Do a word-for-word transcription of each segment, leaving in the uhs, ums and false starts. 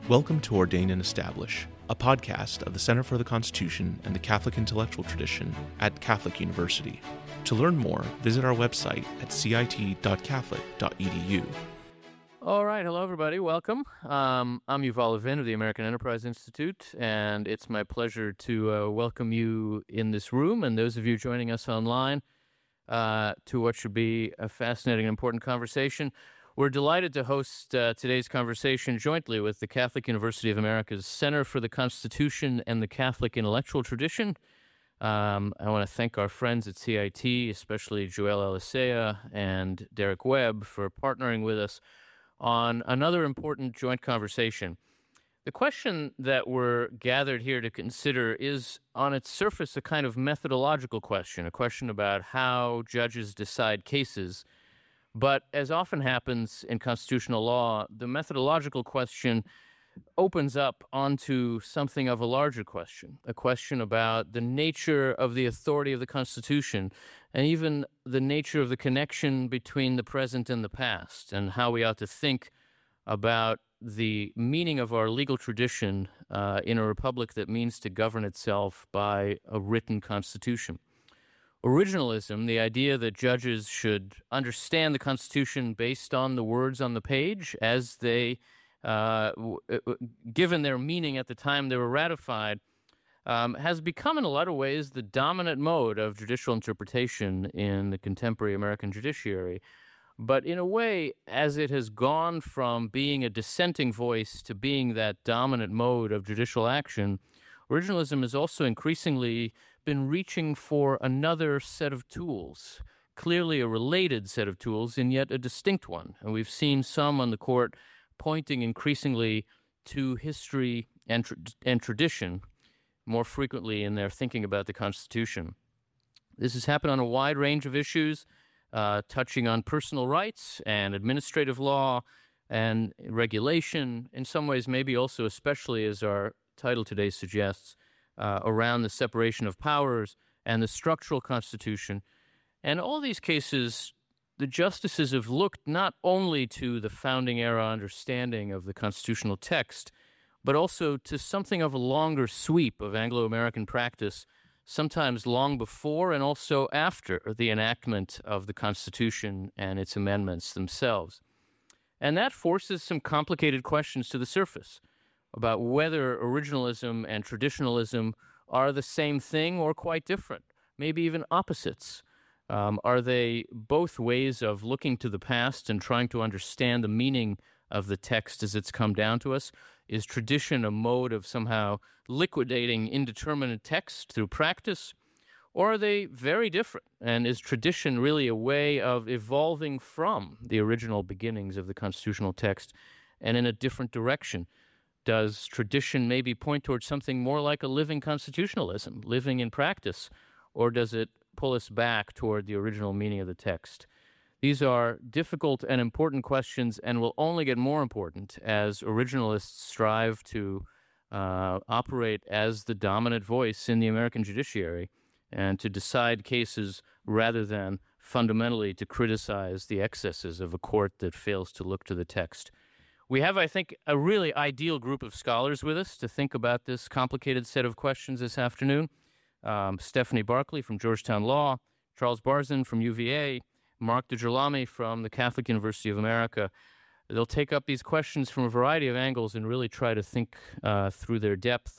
Welcome to Ordain and Establish, a podcast of the Center for the Constitution and the Catholic Intellectual Tradition at Catholic University. To learn more, visit our website at c i t dot catholic dot e d u. All right. Hello, everybody. Welcome. Um, I'm Yuval Levin of the American Enterprise Institute, and it's my pleasure to uh, welcome you in this room and those of you joining us online uh, to what should be a fascinating and important conversation. We're delighted to host uh, today's conversation jointly with the Catholic University of America's Center for the Constitution and the Catholic Intellectual Tradition. Um, I want to thank our friends at C I T, especially Joel Elisea and Derek Webb, for partnering with us on another important joint conversation. The question that we're gathered here to consider is, on its surface, a kind of methodological question, a question about how judges decide cases. But as often happens in constitutional law, the methodological question opens up onto something of a larger question, a question about the nature of the authority of the Constitution and even the nature of the connection between the present and the past, and how we ought to think about the meaning of our legal tradition uh, in a republic that means to govern itself by a written Constitution. Originalism, the idea that judges should understand the Constitution based on the words on the page as they, uh, w- w- given their meaning at the time they were ratified, um, has become in a lot of ways the dominant mode of judicial interpretation in the contemporary American judiciary. But in a way, as it has gone from being a dissenting voice to being that dominant mode of judicial action, originalism has also increasingly been reaching for another set of tools, clearly a related set of tools, and yet a distinct one. And we've seen some on the court pointing increasingly to history and, tra- and tradition more frequently in their thinking about the Constitution. This has happened on a wide range of issues, uh, touching on personal rights and administrative law and regulation, in some ways maybe also especially, as our title today suggests, Uh, around the separation of powers and the structural constitution. And all these cases, the justices have looked not only to the founding era understanding of the constitutional text, but also to something of a longer sweep of Anglo-American practice, sometimes long before and also after the enactment of the Constitution and its amendments themselves. And that forces some complicated questions to the surface about whether originalism and traditionalism are the same thing or quite different, maybe even opposites. Um, are they both ways of looking to the past and trying to understand the meaning of the text as it's come down to us? Is tradition a mode of somehow liquidating indeterminate text through practice? Or are they very different? And is tradition really a way of evolving from the original beginnings of the constitutional text and in a different direction? Does tradition maybe point towards something more like a living constitutionalism, living in practice, or does it pull us back toward the original meaning of the text? These are difficult and important questions and will only get more important as originalists strive to uh, operate as the dominant voice in the American judiciary and to decide cases rather than fundamentally to criticize the excesses of a court that fails to look to the text. We have, I think, a really ideal group of scholars with us to think about this complicated set of questions this afternoon. Um, Stephanie Barclay from Georgetown Law, Charles Barzun from U V A, Mark DeGirolami from the Catholic University of America. They'll take up these questions from a variety of angles and really try to think uh, through their depth.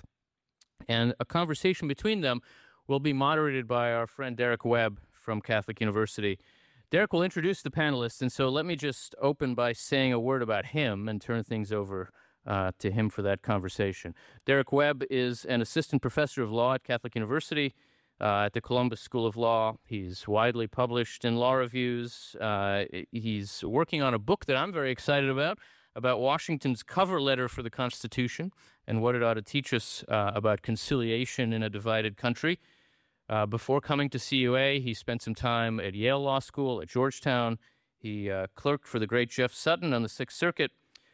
And a conversation between them will be moderated by our friend Derek Webb from Catholic University. Derek will introduce the panelists, and so let me just open by saying a word about him and turn things over uh, to him for that conversation. Derek Webb is an assistant professor of law at Catholic University uh, at the Columbus School of Law. He's widely published in law reviews. Uh, he's working on a book that I'm very excited about, about Washington's cover letter for the Constitution and what it ought to teach us uh, about conciliation in a divided country. Uh, before coming to C U A, he spent some time at Yale Law School, at Georgetown. He uh, clerked for the great Jeff Sutton on the Sixth Circuit.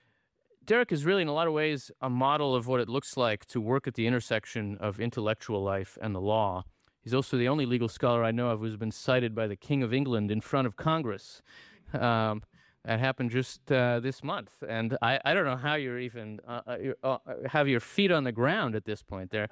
Derek is really, in a lot of ways, a model of what it looks like to work at the intersection of intellectual life and the law. He's also the only legal scholar I know of who's been cited by the King of England in front of Congress. Um, That happened just uh, this month, and I, I don't know how you're even uh, uh, you're, uh, have your feet on the ground at this point there.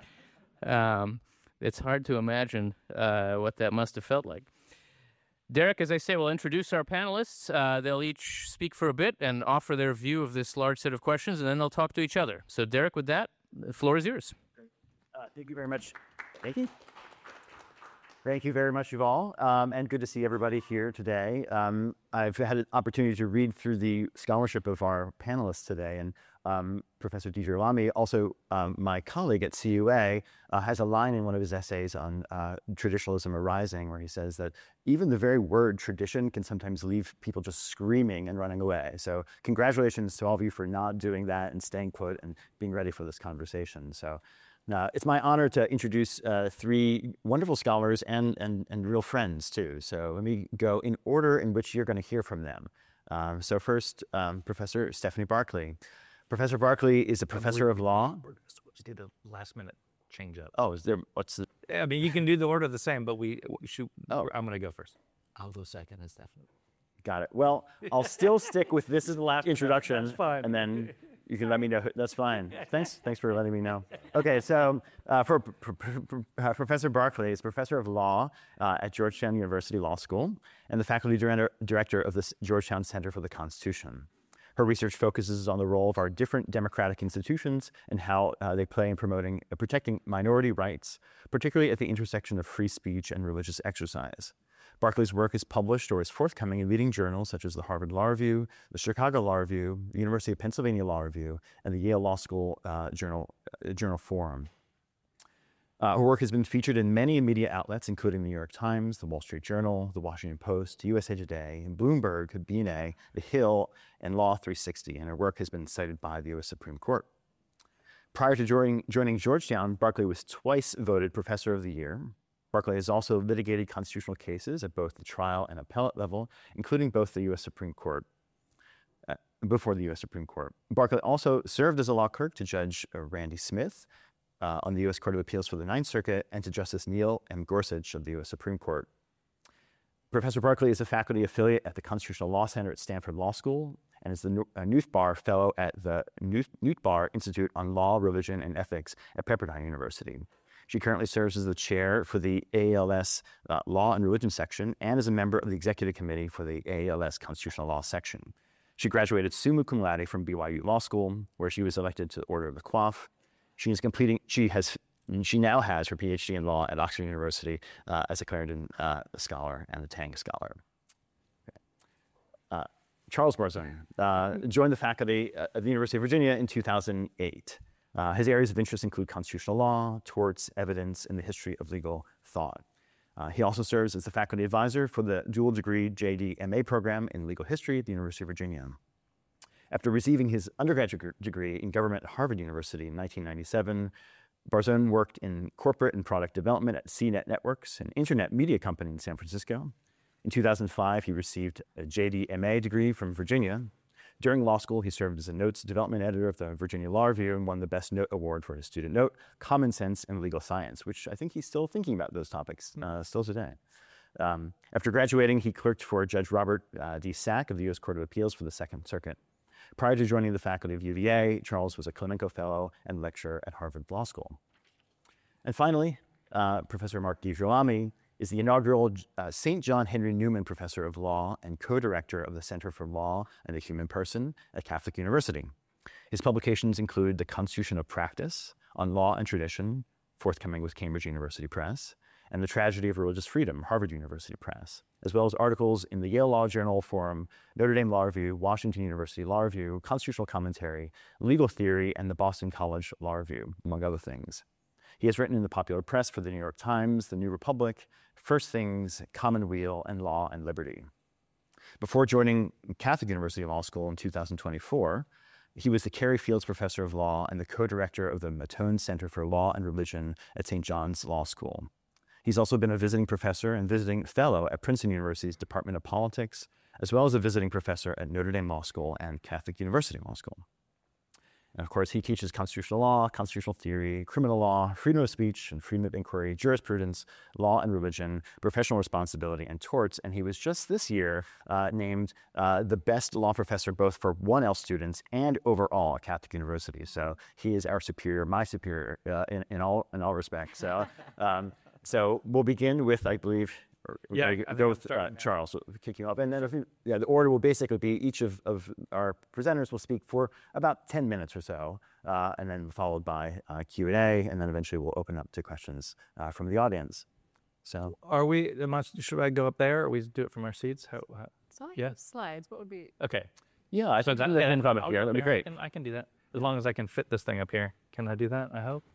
Um, it's hard to imagine uh, what that must have felt like. Derek, as I say, we'll introduce our panelists. Uh, they'll each speak for a bit and offer their view of this large set of questions, and then they'll talk to each other. So, Derek, with that, the floor is yours. Uh, thank you very much. Thank you. Thank you very much, Yuval, um, and good to see everybody here today. Um, I've had an opportunity to read through the scholarship of our panelists today, and um, Professor DiGirolamo, also um, my colleague at C U A, uh, has a line in one of his essays on uh, traditionalism arising where he says that even the very word tradition can sometimes leave people just screaming and running away. So congratulations to all of you for not doing that and staying put and being ready for this conversation. So. Uh, it's my honor to introduce uh, three wonderful scholars and, and, and real friends, too. So let me go in order in which you're going to hear from them. Um, so first, um, Professor Stephanie Barclay. Professor Barclay is a professor of law. We're just do the last minute change up. Oh, is there, what's the? I mean, you can do the order the same, but we, we should, Oh. I'm going to go first. I'll go second, and Stephanie. Got it. Well, I'll still stick with this is the last introduction. That's fine. And then you can let me know. who- That's fine. Thanks. Thanks for letting me know. Okay, so uh, for pr- pr- pr- uh, Professor Barclay is professor of law uh, at Georgetown University Law School and the faculty director, director of the S- Georgetown Center for the Constitution. Her research focuses on the role of our different democratic institutions and how uh, they play in promoting uh, protecting minority rights, particularly at the intersection of free speech and religious exercise. Barclay's work is published or is forthcoming in leading journals such as the Harvard Law Review, the Chicago Law Review, the University of Pennsylvania Law Review, and the Yale Law School uh, Journal, uh, Journal Forum. Uh, her work has been featured in many media outlets, including the New York Times, the Wall Street Journal, the Washington Post, U S A Today, Bloomberg, B N A, The Hill, and Law three sixty, and her work has been cited by the U S Supreme Court. Prior to joining, joining Georgetown, Barclay was twice voted Professor of the Year. Barclay has also litigated constitutional cases at both the trial and appellate level, including both the U S Supreme Court, uh, before the U S Supreme Court. Barclay also served as a law clerk to Judge uh, Randy Smith uh, on the U S Court of Appeals for the Ninth Circuit and to Justice Neil M. Gorsuch of the U S Supreme Court. Professor Barclay is a faculty affiliate at the Constitutional Law Center at Stanford Law School and is the Nu- uh, Nuthbar Fellow at the Nu- Nuthbar Institute on Law, Religion, and Ethics at Pepperdine University. She currently serves as the chair for the A A L S uh, Law and Religion section and is a member of the executive committee for the A A L S Constitutional Law section. She graduated summa cum laude from B Y U Law School, where she was elected to the Order of the Coif. She is completing. She has. She now has her P H D in law at Oxford University uh, as a Clarendon uh, scholar and a Tang scholar. Uh, Charles Barzun uh, joined the faculty at the University of Virginia in two thousand eight. Uh, his areas of interest include constitutional law, torts, evidence, and the history of legal thought. Uh, he also serves as the faculty advisor for the dual degree J D M A program in legal history at the University of Virginia. After receiving his undergraduate degree in government at Harvard University in nineteen ninety-seven, Barzun worked in corporate and product development at C net Networks, an internet media company in San Francisco. In two thousand five, he received a J D M A degree from Virginia. During law school, he served as a notes development editor of the Virginia Law Review and won the Best Note Award for his student note, Common Sense and Legal Science, which I think he's still thinking about those topics, uh, still today. Um, after graduating, he clerked for Judge Robert uh, D. Sack of the U S Court of Appeals for the Second Circuit. Prior to joining the faculty of U V A, Charles was a Clemenko Fellow and lecturer at Harvard Law School. And finally, uh, Professor Mark DiGirolamo is the inaugural uh, Saint John Henry Newman Professor of Law and co-director of the Center for Law and the Human Person at Catholic University. His publications include The Constitution of Practice on Law and Tradition, forthcoming with Cambridge University Press, and The Tragedy of Religious Freedom, Harvard University Press, as well as articles in the Yale Law Journal Forum, Notre Dame Law Review, Washington University Law Review, Constitutional Commentary, Legal Theory, and the Boston College Law Review, among other things. He has written in the popular press for the New York Times, the New Republic, First Things, Commonweal, and Law and Liberty. Before joining Catholic University Law School in two thousand twenty-four, he was the Carey Fields Professor of Law and the co-director of the Matone Center for Law and Religion at Saint John's Law School. He's also been a visiting professor and visiting fellow at Princeton University's Department of Politics, as well as a visiting professor at Notre Dame Law School and Catholic University Law School. And of course, he teaches constitutional law, constitutional theory, criminal law, freedom of speech and freedom of inquiry, jurisprudence, law and religion, professional responsibility, and torts. And he was just this year uh, named uh, the best law professor both for one L students and overall at Catholic University. So he is our superior, my superior uh, in, in all in all respects. So, um, so we'll begin with, I believe, Or Yeah, I I think go I'm with uh, starting, yeah. Charles, we'll kick you off. And then, if you, yeah, the order will basically be each of, of our presenters will speak for about ten minutes or so, uh, and then followed by uh, Q and A, and then eventually we'll open up to questions uh, from the audience. So, Are we, am I, should I go up there or we do it from our seats? How, how, So I Yeah. have slides. What would be? okay. yeah, I So think that, that yeah, can come up I'll here. go That'd be there. great. I can, I can do that. As long as I can fit this thing up here. Can I do that? I hope.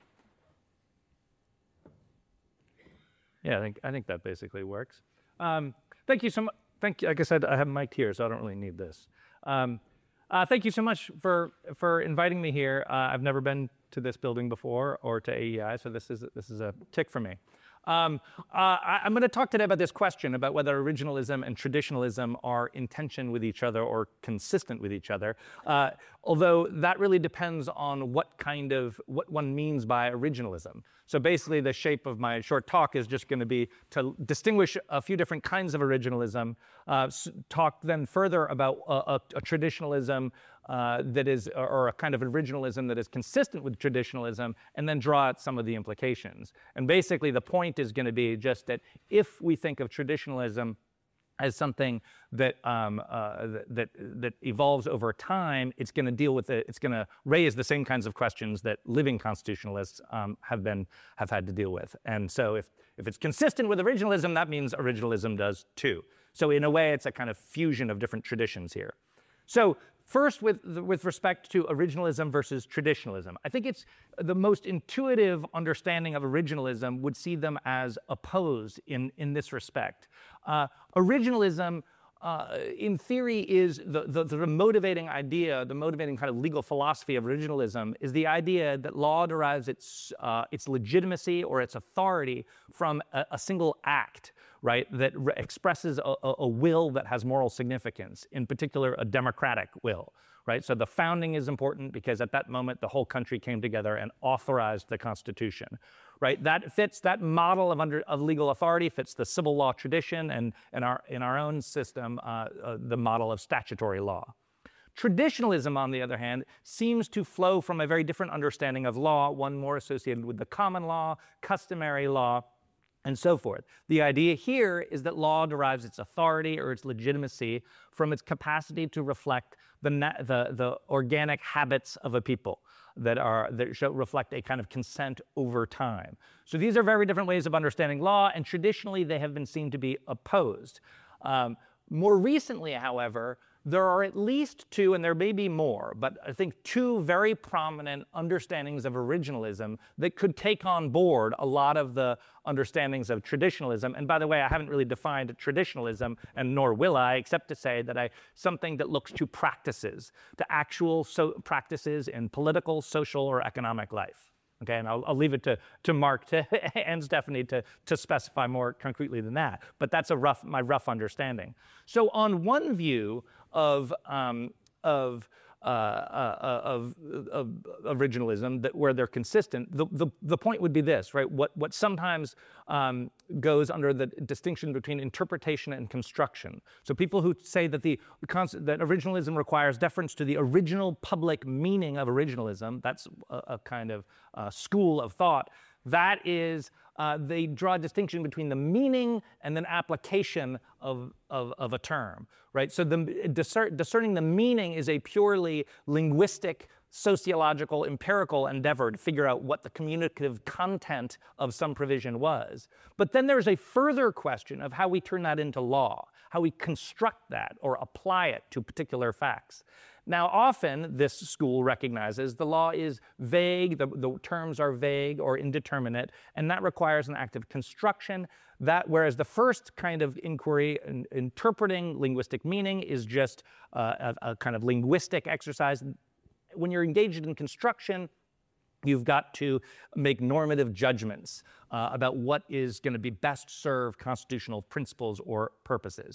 Yeah, I think I think that basically works. Um, thank you so much. Thank you. Like I said, I have mic'd here, so I don't really need this. Um, uh, thank you so much for for inviting me here. Uh, I've never been to this building before or to A E I, so this is this is a tick for me. Um, uh, I, I'm going to talk today about this question about whether originalism and traditionalism are in tension with each other or consistent with each other. Uh, although that really depends on what kind of what one means by originalism. So basically, the shape of my short talk is just going to be to distinguish a few different kinds of originalism, uh, s- talk then further about a, a, a traditionalism uh, that is, or, or a kind of originalism that is consistent with traditionalism, and then draw out some of the implications. And basically, the point is going to be just that if we think of traditionalism as something that um, uh, that that evolves over time, it's going to deal with it. It's going to raise the same kinds of questions that living constitutionalists um, have been have had to deal with. And so, if if it's consistent with originalism, that means originalism does too. So in a way, it's a kind of fusion of different traditions here. So first, with with respect to originalism versus traditionalism, I think it's the most intuitive understanding of originalism would see them as opposed in in this respect. Uh, originalism, uh, in theory, is the, the the motivating idea, the motivating kind of legal philosophy of originalism is the idea that law derives its uh, its legitimacy or its authority from a, a single act, right, that re- expresses a, a, a will that has moral significance, in particular, a democratic will, right? So the founding is important because at that moment, the whole country came together and authorized the Constitution, right? That fits, that model of, under, of legal authority fits the civil law tradition and, and our, in our own system, uh, uh, the model of statutory law. Traditionalism, on the other hand, seems to flow from a very different understanding of law, one more associated with the common law, customary law, and so forth. The idea here is that law derives its authority or its legitimacy from its capacity to reflect the, na- the, the organic habits of a people that are that show, reflect a kind of consent over time. So these are very different ways of understanding law, and traditionally they have been seen to be opposed. Um, more recently, however, there are at least two, and there may be more, but I think two very prominent understandings of originalism that could take on board a lot of the understandings of traditionalism. And by the way, I haven't really defined traditionalism, and nor will I, except to say that I something that looks to practices, to actual so practices in political, social, or economic life. Okay, and I'll, I'll leave it to, to Mark to, and Stephanie to, to specify more concretely than that. But that's a rough, my rough understanding. So on one view of, um, of, uh, uh, of, of originalism, that where they're consistent, the, the, the point would be this, right? What, what sometimes um, goes under the distinction between interpretation and construction. So people who say that, the, that originalism requires deference to the original public meaning of originalism, that's a, a kind of uh, school of thought, that is, uh, they draw a distinction between the meaning and then application of, of, of a term, right? So the, discer- discerning the meaning is a purely linguistic, sociological, empirical endeavor to figure out what the communicative content of some provision was. But then there's a further question of how we turn that into law, how we construct that or apply it to particular facts. Now, often this school recognizes the law is vague, the, the terms are vague or indeterminate, and that requires an active construction. That, whereas the first kind of inquiry, in, interpreting linguistic meaning, is just uh, a, a kind of linguistic exercise. When you're engaged in construction, you've got to make normative judgments uh, about what is going to be best serve constitutional principles or purposes.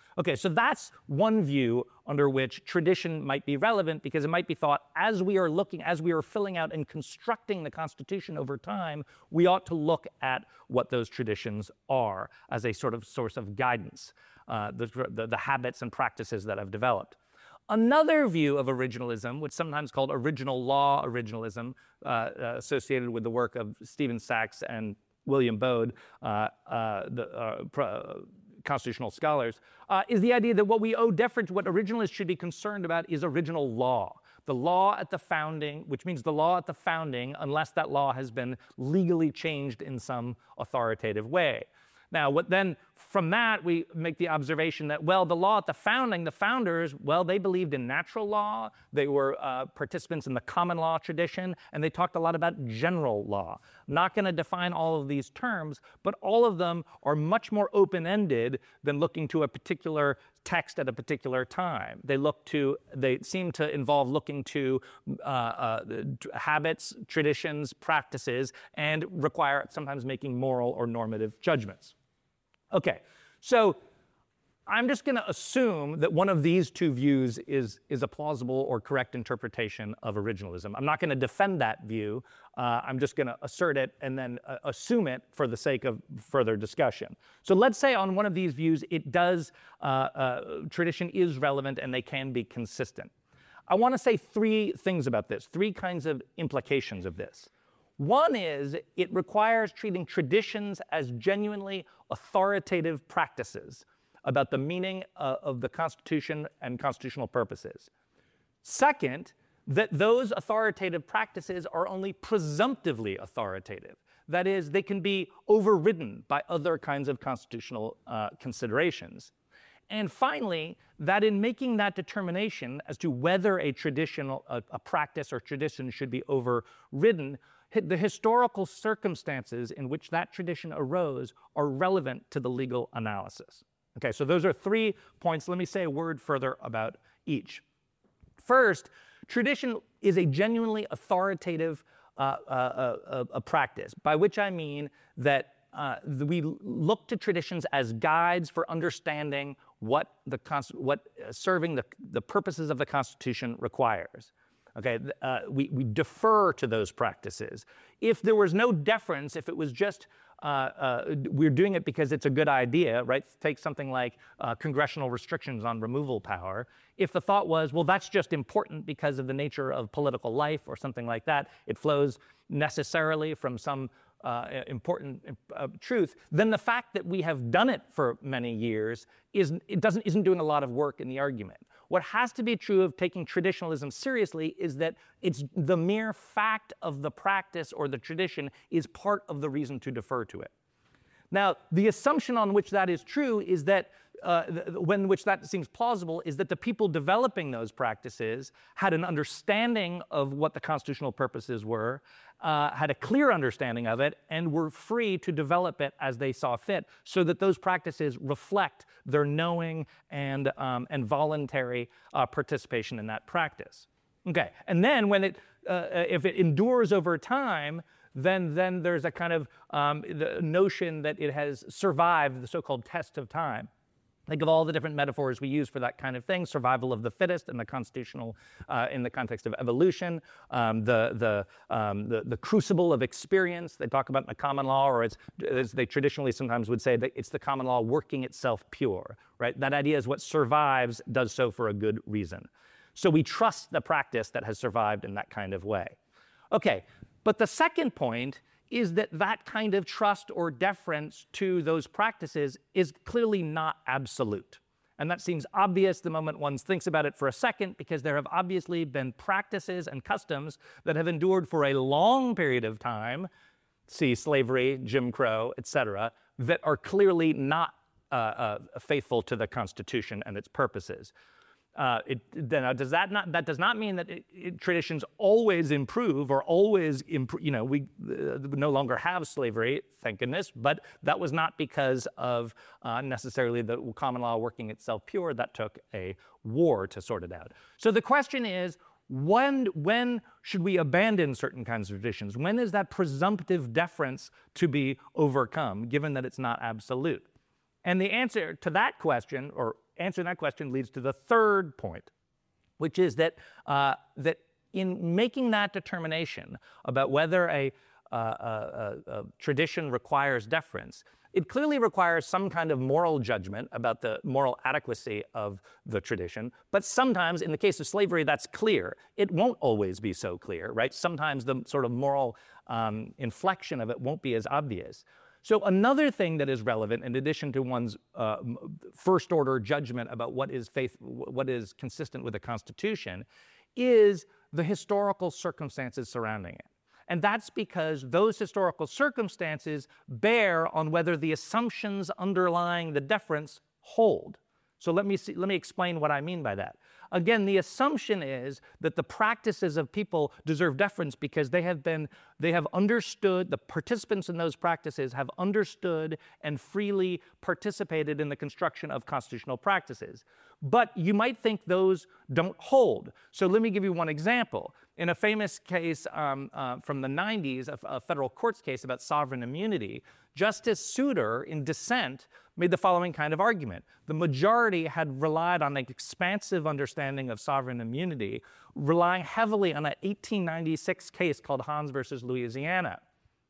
Okay, so that's one view under which tradition might be relevant, because it might be thought, as we are looking, as we are filling out and constructing the Constitution over time, we ought to look at what those traditions are as a sort of source of guidance, uh, the, the, the habits and practices that have developed. Another view of originalism, which is sometimes called original law originalism, uh, uh, associated with the work of Stephen Sachs and William Bode, uh, uh, the uh, pro, constitutional scholars, uh, is the idea that what we owe deference, what originalists should be concerned about, is original law. The law at the founding, which means the law at the founding, unless that law has been legally changed in some authoritative way. Now, what then, from that, we make the observation that, well, the law at the founding, the founders, well, they believed in natural law, they were uh, participants in the common law tradition, and they talked a lot about general law. I'm not going to define all of these terms, but all of them are much more open-ended than looking to a particular text at a particular time. They look to, they seem to involve looking to uh, uh, habits, traditions, practices, and require sometimes making moral or normative judgments. Okay, so I'm just going to assume that one of these two views is, is a plausible or correct interpretation of originalism. I'm not going to defend that view. Uh, I'm just going to assert it and then uh, assume it for the sake of further discussion. So let's say on one of these views, it does, uh, uh, tradition is relevant and they can be consistent. I want to say three things about this, three kinds of implications of this. One is it requires treating traditions as genuinely authoritative practices about the meaning uh, of the Constitution and constitutional purposes. Second, that those authoritative practices are only presumptively authoritative. That is, they can be overridden by other kinds of constitutional uh, considerations. And finally, that in making that determination as to whether a traditional, a, a practice or tradition should be overridden, the historical circumstances in which that tradition arose are relevant to the legal analysis. Okay, so those are three points. Let me say a word further about each. First, tradition is a genuinely authoritative uh, uh, uh, uh, practice, by which I mean that uh, we look to traditions as guides for understanding what the what uh, serving the, the purposes of the Constitution requires. Okay, uh, we, we defer to those practices. If there was no deference, if it was just uh, uh, we're doing it because it's a good idea, right? Take something like uh, congressional restrictions on removal power. If the thought was, well, that's just important because of the nature of political life or something like that, it flows necessarily from some uh, important uh, truth, then the fact that we have done it for many years is, it doesn't, isn't doing a lot of work in the argument. What has to be true of taking traditionalism seriously is that it's the mere fact of the practice or the tradition is part of the reason to defer to it. Now, the assumption on which that is true is that, uh, when which that seems plausible, is that the people developing those practices had an understanding of what the constitutional purposes were, uh, had a clear understanding of it, and were free to develop it as they saw fit, so that those practices reflect their knowing and, um, and voluntary uh, participation in that practice. Okay, and then when it, uh, if it endures over time, then, then there's a kind of um, the notion that it has survived the so-called test of time. Think of all the different metaphors we use for that kind of thing: survival of the fittest in the constitutional, uh, in the context of evolution, um, the, the, um, the, the crucible of experience they talk about in the common law, or it's, as they traditionally sometimes would say, that it's the common law working itself pure, right? That idea is what survives does so for a good reason. So we trust the practice that has survived in that kind of way. Okay, but the second point is that that kind of trust or deference to those practices is clearly not absolute. And that seems obvious the moment one thinks about it for a second, because there have obviously been practices and customs that have endured for a long period of time, see slavery, Jim Crow, et cetera, that are clearly not uh, uh, faithful to the Constitution and its purposes. Uh, it, then does that not that does not mean that it, it, traditions always improve or always improve. You know, we uh, no longer have slavery, thank goodness. But that was not because of uh, necessarily the common law working itself pure. That took a war to sort it out. So the question is, when when should we abandon certain kinds of traditions? When is that presumptive deference to be overcome, given that it's not absolute? And the answer to that question, or answering that question leads to the third point, which is that, uh, that in making that determination about whether a, uh, a, a, a tradition requires deference, it clearly requires some kind of moral judgment about the moral adequacy of the tradition. But sometimes, in the case of slavery, that's clear. It won't always be so clear, right? Sometimes the sort of moral um, inflection of it won't be as obvious. So another thing that is relevant, in addition to one's uh, first-order judgment about what is faith, what is consistent with the Constitution, is the historical circumstances surrounding it. And that's because those historical circumstances bear on whether the assumptions underlying the deference hold. So let me see, let me explain what I mean by that. Again, the assumption is that the practices of people deserve deference because they have been, they have understood, the participants in those practices have understood and freely participated in the construction of constitutional practices. But you might think those don't hold. So let me give you one example. In a famous case um, uh, from the nineties, a, a federal courts case about sovereign immunity, Justice Souter, in dissent, made the following kind of argument. The majority had relied on an expansive understanding of sovereign immunity, relying heavily on an eighteen ninety-six case called Hans versus Louisiana,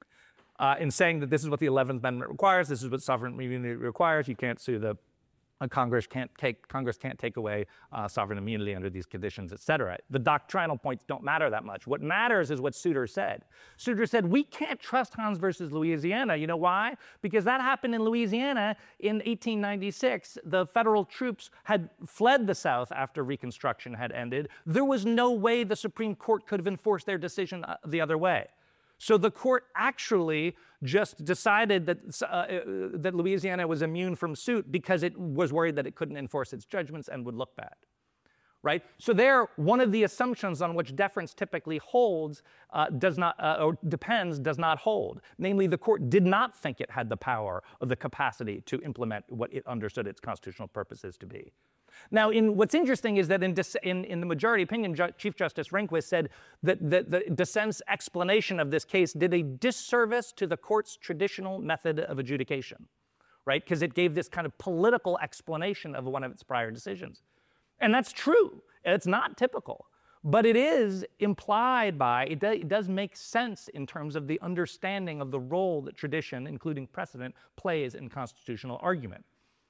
uh, in saying that this is what the eleventh Amendment requires, this is what sovereign immunity requires, you can't sue the Uh, Congress can't take Congress can't take away uh, sovereign immunity under these conditions, et cetera. The doctrinal points don't matter that much. What matters is what Souter said. Souter said, we can't trust Hans versus Louisiana. You know why? Because that happened in Louisiana in eighteen ninety-six. The federal troops had fled the South after Reconstruction had ended. There was no way the Supreme Court could have enforced their decision uh, the other way. So the court actually just decided that, uh, that Louisiana was immune from suit because it was worried that it couldn't enforce its judgments and would look bad, right? So there, one of the assumptions on which deference typically holds uh, does not, uh, or depends, does not hold. Namely, the court did not think it had the power or the capacity to implement what it understood its constitutional purposes to be. Now, in, what's interesting is that in, dis, in, in the majority opinion, Ju- Chief Justice Rehnquist said that the, the dissent's explanation of this case did a disservice to the court's traditional method of adjudication, right? Because it gave this kind of political explanation of one of its prior decisions. And that's true. It's not typical. But it is implied by, it, do, it does make sense in terms of the understanding of the role that tradition, including precedent, plays in constitutional argument.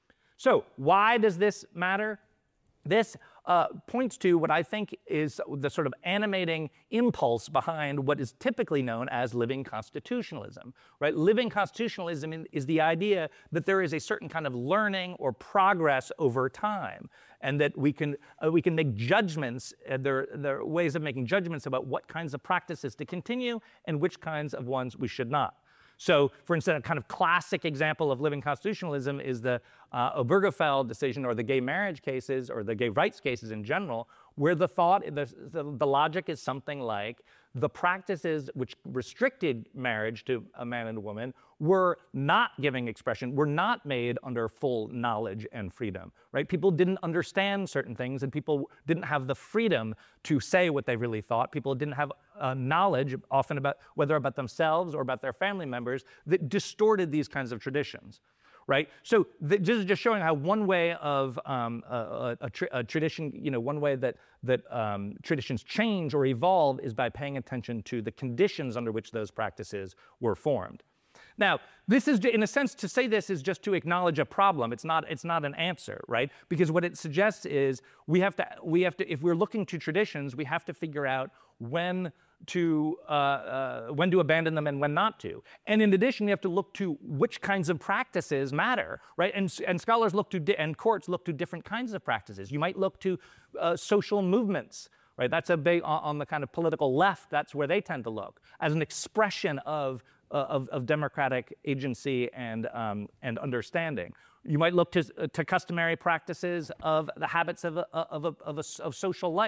So why does this matter? This uh, points to what I think is the sort of animating impulse behind what is typically known as living constitutionalism, right? Living constitutionalism is the idea that there is a certain kind of learning or progress over time, and that we can uh, we can make judgments. Uh, there, there are ways of making judgments about what kinds of practices to continue and which kinds of ones we should not. So, for instance, a kind of classic example of living constitutionalism is the uh, Obergefell decision, or the gay marriage cases, or the gay rights cases in general, where the thought, the, the, the logic is something like the practices which restricted marriage to a man and a woman were not giving expression, were not made under full knowledge and freedom, right? People didn't understand certain things, and people didn't have the freedom to say what they really thought. People didn't have uh, knowledge, often about whether about themselves or about their family members, that distorted these kinds of traditions, right? So this is just showing how one way of um, a, a, tra- a tradition, you know, one way that that um, traditions change or evolve is by paying attention to the conditions under which those practices were formed. Now, this is, in a sense, to say this is just to acknowledge a problem. It's not, it's not an answer, right? Because what it suggests is we have to, we have to, if we're looking to traditions, we have to figure out when to, uh, uh, when to abandon them and when not to. And in addition, you have to look to which kinds of practices matter, right? And, and scholars look to, di- and courts look to different kinds of practices. You might look to uh, social movements, right? That's a big, on, on the kind of political left, that's where they tend to look, as an expression of Uh, of, of democratic agency and, um, and understanding. You might look to, uh, to customary practices of the habits of, a, of, a, of, a, of social life,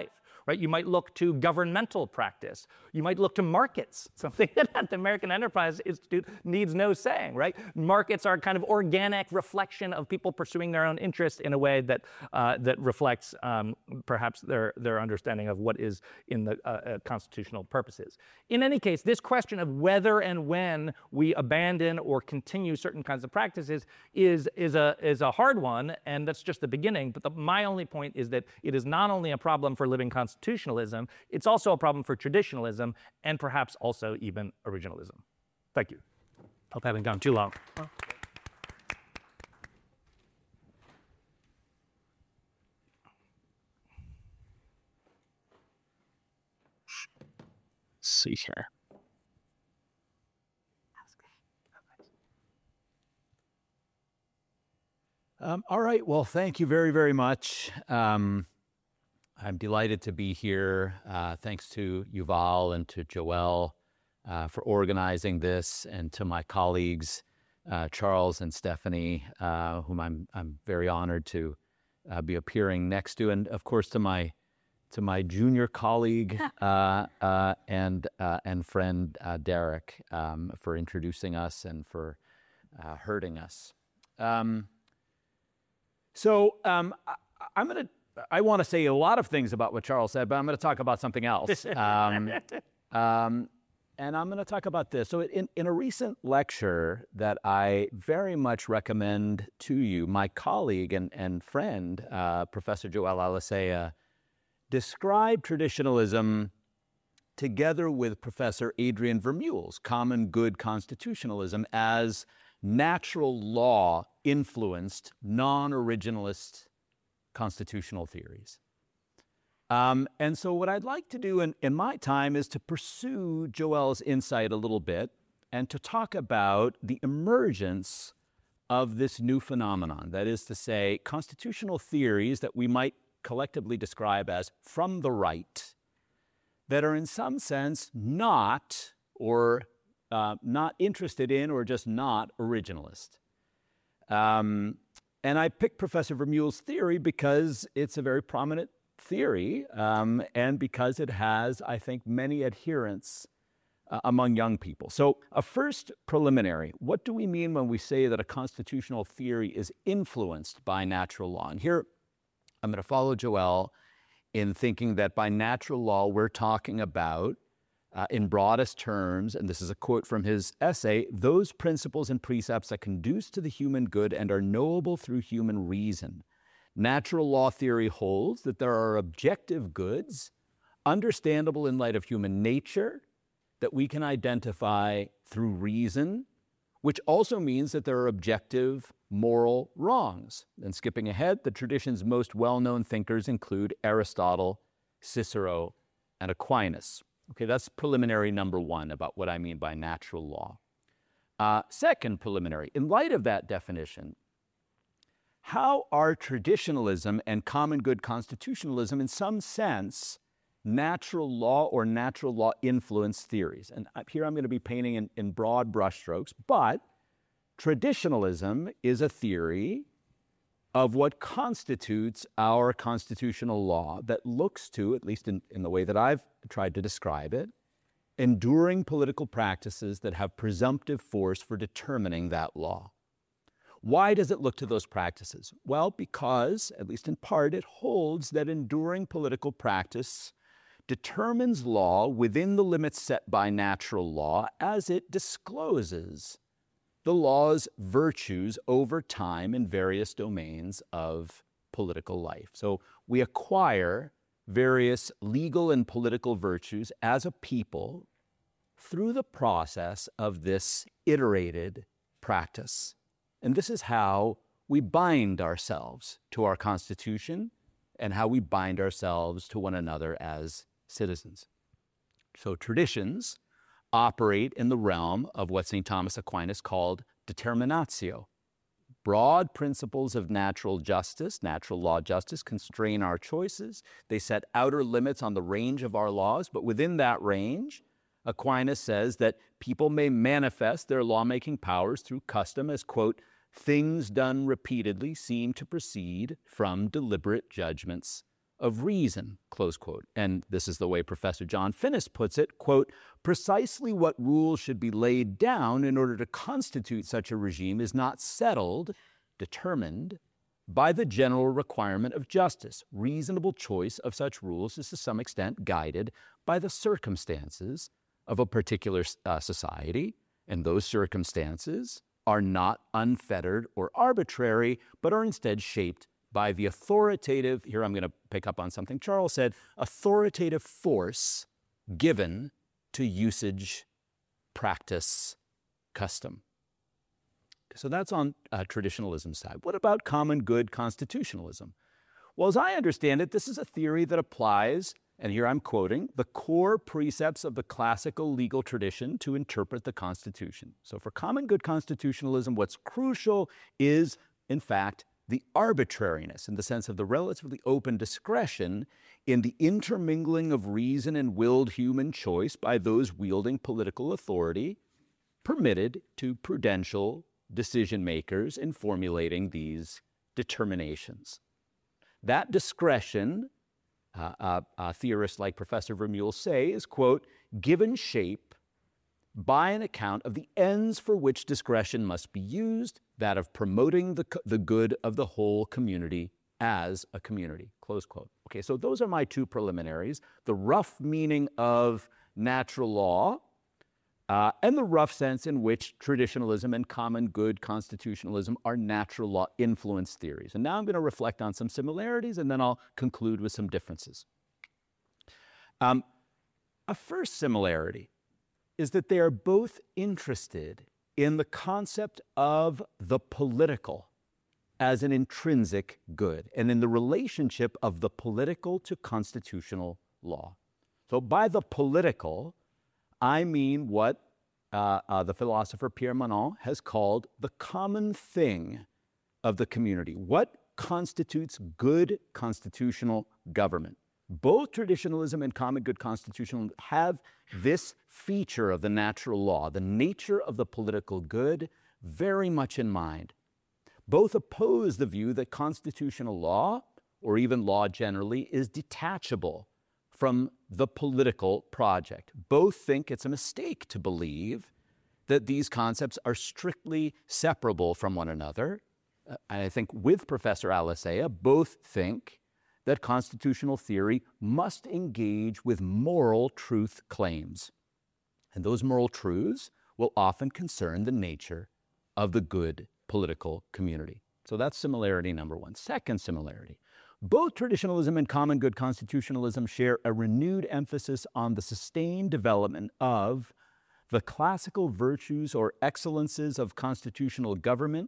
right? You might look to governmental practice. You might look to markets, something that the American Enterprise Institute needs no saying, right? Markets are kind of organic reflection of people pursuing their own interests in a way that uh, that reflects um, perhaps their, their understanding of what is in the uh, uh, constitutional purposes. In any case, this question of whether and when we abandon or continue certain kinds of practices is, is, a, is a hard one, and that's just the beginning. But the, my only point is that it is not only a problem for living constitutionalism, it's also a problem for traditionalism, and perhaps also even originalism. Thank you. Hope I haven't gone too long. Oh. See here. Um, all right. Well, thank you very, very much. Um, I'm delighted to be here. Uh, thanks to Yuval and to Joel uh, for organizing this, and to my colleagues, uh, Charles and Stephanie, uh, whom I'm I'm very honored to uh, be appearing next to, and of course to my to my junior colleague uh, uh, and uh, and friend uh, Derek um, for introducing us and for uh, herding us. Um, so um, I, I'm going to. I want to say a lot of things about what Charles said, but I'm going to talk about something else. Um, um, and I'm going to talk about this. So in, in a recent lecture that I very much recommend to you, my colleague and, and friend, uh, Professor Joel Alicea, described traditionalism together with Professor Adrian Vermeule's Common Good Constitutionalism as natural law influenced non-originalist constitutional theories. Um, and so what I'd like to do in, in my time is to pursue Joel's insight a little bit and to talk about the emergence of this new phenomenon. That is to say, constitutional theories that we might collectively describe as from the right, that are in some sense not or uh, not interested in or just not originalist. Um, and I picked Professor Vermeule's theory because it's a very prominent theory um, and because it has, I think, many adherents uh, among young people. So a first preliminary, what do we mean when we say that a constitutional theory is influenced by natural law? And here I'm going to follow Joel in thinking that by natural law, we're talking about, uh, in broadest terms, and this is a quote from his essay, those principles and precepts that conduce to the human good and are knowable through human reason. Natural law theory holds that there are objective goods, understandable in light of human nature, that we can identify through reason, which also means that there are objective moral wrongs. And skipping ahead, the tradition's most well-known thinkers include Aristotle, Cicero, and Aquinas. Okay, that's preliminary number one about what I mean by natural law. Uh, second preliminary, in light of that definition, how are traditionalism and common good constitutionalism, in some sense, natural law or natural law influence theories? And here I'm going to be painting in, in broad brushstrokes, but traditionalism is a theory of what constitutes our constitutional law that looks to, at least in, in the way that I've tried to describe it, enduring political practices that have presumptive force for determining that law. Why does it look to those practices? Well, because, at least in part, it holds that enduring political practice determines law within the limits set by natural law as it discloses the law's virtues over time in various domains of political life. So we acquire various legal and political virtues as a people through the process of this iterated practice. And this is how we bind ourselves to our Constitution and how we bind ourselves to one another as citizens. So traditions operate in the realm of what Saint Thomas Aquinas called determinatio. Broad principles of natural justice, natural law justice, constrain our choices. They set outer limits on the range of our laws, but within that range, Aquinas says that people may manifest their lawmaking powers through custom as, quote, things done repeatedly seem to proceed from deliberate judgments of reason, close quote. And this is the way Professor John Finnis puts it, quote, precisely what rules should be laid down in order to constitute such a regime is not settled, determined, by the general requirement of justice. Reasonable choice of such rules is to some extent guided by the circumstances of a particular uh, society, and those circumstances are not unfettered or arbitrary, but are instead shaped by the authoritative, here I'm going to pick up on something Charles said, authoritative force given to usage, practice, custom. So that's on uh, traditionalism's side. What about common good constitutionalism? Well, as I understand it, this is a theory that applies, and here I'm quoting, the core precepts of the classical legal tradition to interpret the Constitution. So for common good constitutionalism, what's crucial is, in fact, the arbitrariness in the sense of the relatively open discretion in the intermingling of reason and willed human choice by those wielding political authority permitted to prudential decision makers in formulating these determinations. That discretion, uh, uh, uh, theorists like Professor Vermeulen say, is, quote, given shape by an account of the ends for which discretion must be used, that of promoting the, the good of the whole community as a community, close quote. Okay, so those are my two preliminaries, the rough meaning of natural law uh, and the rough sense in which traditionalism and common good constitutionalism are natural law influence theories. And now I'm going to reflect on some similarities, and then I'll conclude with some differences. Um, a first similarity is that they are both interested in the concept of the political as an intrinsic good and in the relationship of the political to constitutional law. So by the political, I mean what uh, uh, the philosopher Pierre Manon has called the common thing of the community. What constitutes good constitutional government? Both traditionalism and common good constitutionalism have this feature of the natural law, the nature of the political good, very much in mind. Both oppose the view that constitutional law, or even law generally, is detachable from the political project. Both think it's a mistake to believe that these concepts are strictly separable from one another. Uh, I think with Professor Alicea, both think that constitutional theory must engage with moral truth claims. And those moral truths will often concern the nature of the good political community. So that's similarity number one. Second similarity, both traditionalism and common good constitutionalism share a renewed emphasis on the sustained development of the classical virtues or excellences of constitutional government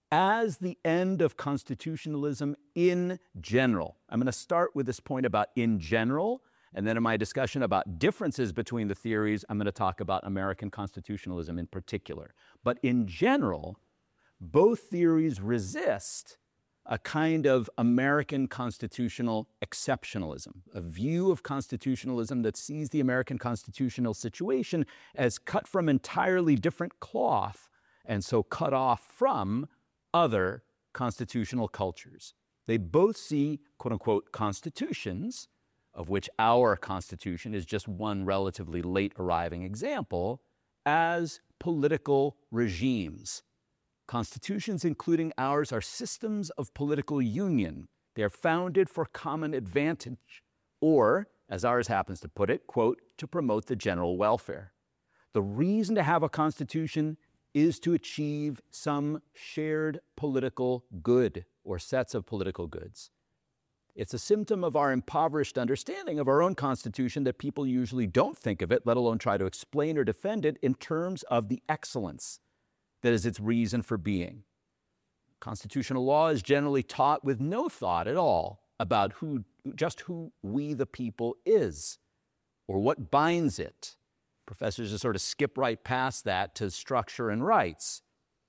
as the end of constitutionalism in general. I'm going to start with this point about in general, and then in my discussion about differences between the theories, I'm going to talk about American constitutionalism in particular. But in general, both theories resist a kind of American constitutional exceptionalism, a view of constitutionalism that sees the American constitutional situation as cut from entirely different cloth, and so cut off from other constitutional cultures. They both see, quote unquote, constitutions, of which our Constitution is just one relatively late arriving example, as political regimes. Constitutions, including ours, are systems of political union. They are founded for common advantage, or, as ours happens to put it, quote, to promote the general welfare. The reason to have a constitution is to achieve some shared political good or sets of political goods. It's a symptom of our impoverished understanding of our own Constitution that people usually don't think of it, let alone try to explain or defend it, in terms of the excellence that is its reason for being. Constitutional law is generally taught with no thought at all about who, just who we the people is or what binds it. Professors just sort of skip right past that to structure and rights.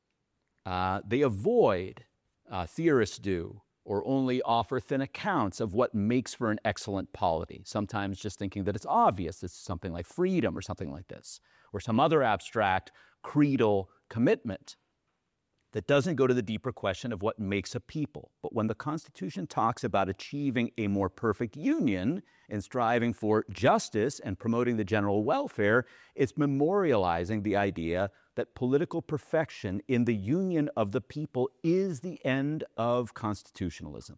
Uh, they avoid, uh, theorists do, or only offer thin accounts of what makes for an excellent polity, sometimes just thinking that it's obvious, it's something like freedom or something like this, or some other abstract creedal commitment. that doesn't go to the deeper question of what makes a people. But when the Constitution talks about achieving a more perfect union and striving for justice and promoting the general welfare, it's memorializing the idea that political perfection in the union of the people is the end of constitutionalism.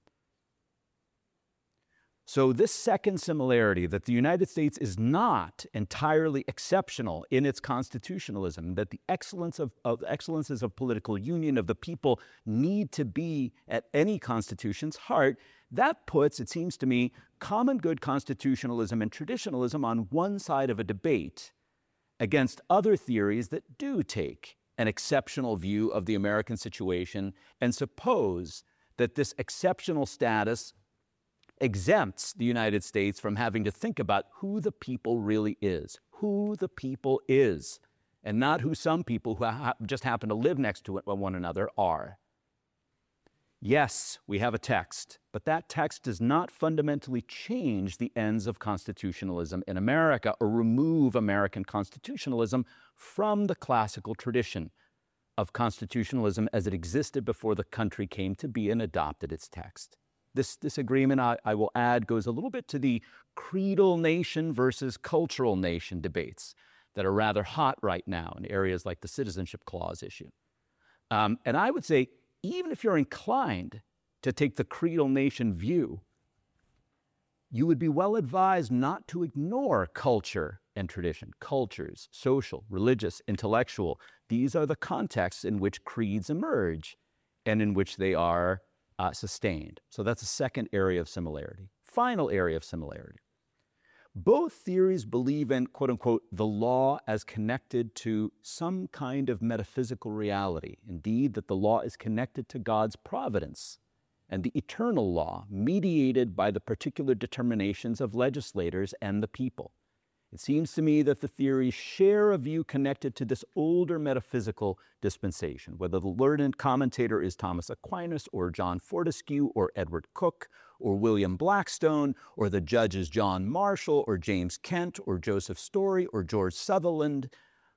So this second similarity, that the United States is not entirely exceptional in its constitutionalism, that the excellence of, of excellences of political union of the people need to be at any constitution's heart, that puts, it seems to me, common good constitutionalism and traditionalism on one side of a debate against other theories that do take an exceptional view of the American situation and suppose that this exceptional status exempts the United States from having to think about who the people really is, who the people is, and not who some people who ha- just happen to live next to one another are. Yes, we have a text, but that text does not fundamentally change the ends of constitutionalism in America or remove American constitutionalism from the classical tradition of constitutionalism as it existed before the country came to be and adopted its text. This, this agreement, I, I will add, goes a little bit to the creedal nation versus cultural nation debates that are rather hot right now in areas like the Citizenship Clause issue. Um, and I would say, even if you're inclined to take the creedal nation view, you would be well advised not to ignore culture and tradition. Cultures, social, religious, intellectual, these are the contexts in which creeds emerge and in which they are Uh, sustained. So that's a second area of similarity. Final area of similarity. Both theories believe in, quote unquote, the law as connected to some kind of metaphysical reality. Indeed, that the law is connected to God's providence and the eternal law mediated by the particular determinations of legislators and the people. It seems to me that the theories share a view connected to this older metaphysical dispensation, whether the learned commentator is Thomas Aquinas or John Fortescue or Edward Coke or William Blackstone, or the judges John Marshall or James Kent or Joseph Story or George Sutherland.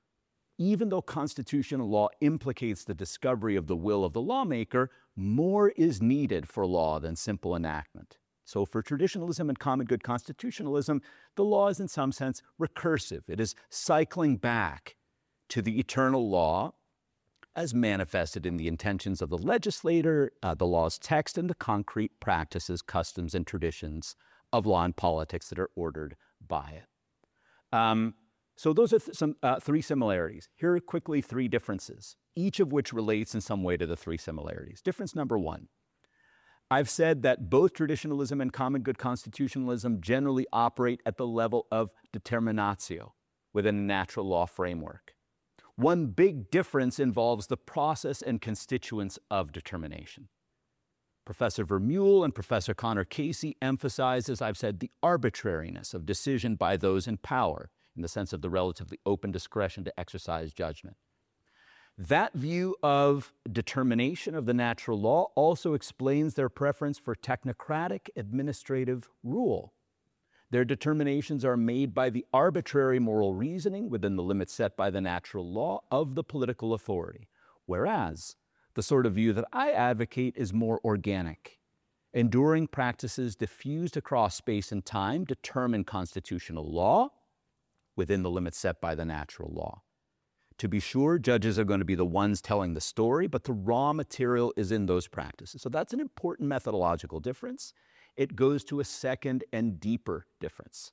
Even though constitutional law implicates the discovery of the will of the lawmaker, more is needed for law than simple enactment. So for traditionalism and common good constitutionalism, the law is in some sense recursive. It is cycling back to the eternal law as manifested in the intentions of the legislator, uh, the law's text, and the concrete practices, customs, and traditions of law and politics that are ordered by it. Um, so those are th- some uh, three similarities. Here are quickly three differences, each of which relates in some way to the three similarities. Difference number one. I've said that both traditionalism and common good constitutionalism generally operate at the level of determinatio within a natural law framework. One big difference involves the process and constituents of determination. Professor Vermeule and Professor Connor Casey emphasize, as I've said, the arbitrariness of decision by those in power, in the sense of the relatively open discretion to exercise judgment. That view of determination of the natural law also explains their preference for technocratic administrative rule. Their determinations are made by the arbitrary moral reasoning within the limits set by the natural law of the political authority, whereas the sort of view that I advocate is more organic. Enduring practices diffused across space and time determine constitutional law within the limits set by the natural law. To be sure, judges are going to be the ones telling the story, but the raw material is in those practices. So that's an important methodological difference. It goes to a second and deeper difference.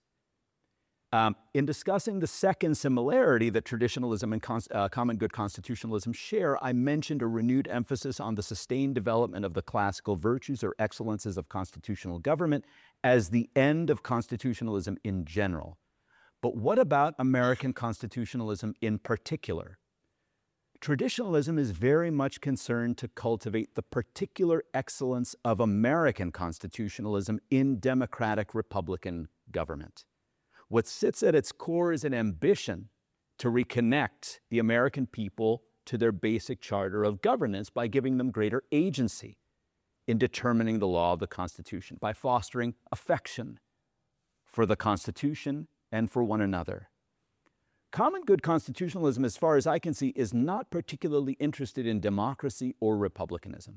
Um, in discussing the second similarity that traditionalism and cons- uh, common good constitutionalism share, I mentioned a renewed emphasis on the sustained development of the classical virtues or excellences of constitutional government as the end of constitutionalism in general. But what about American constitutionalism in particular? Traditionalism is very much concerned to cultivate the particular excellence of American constitutionalism in democratic republican government. What sits at its core is an ambition to reconnect the American people to their basic charter of governance by giving them greater agency in determining the law of the Constitution, by fostering affection for the Constitution and for one another. common good constitutionalism, as far as I can see, is not particularly interested in democracy or republicanism.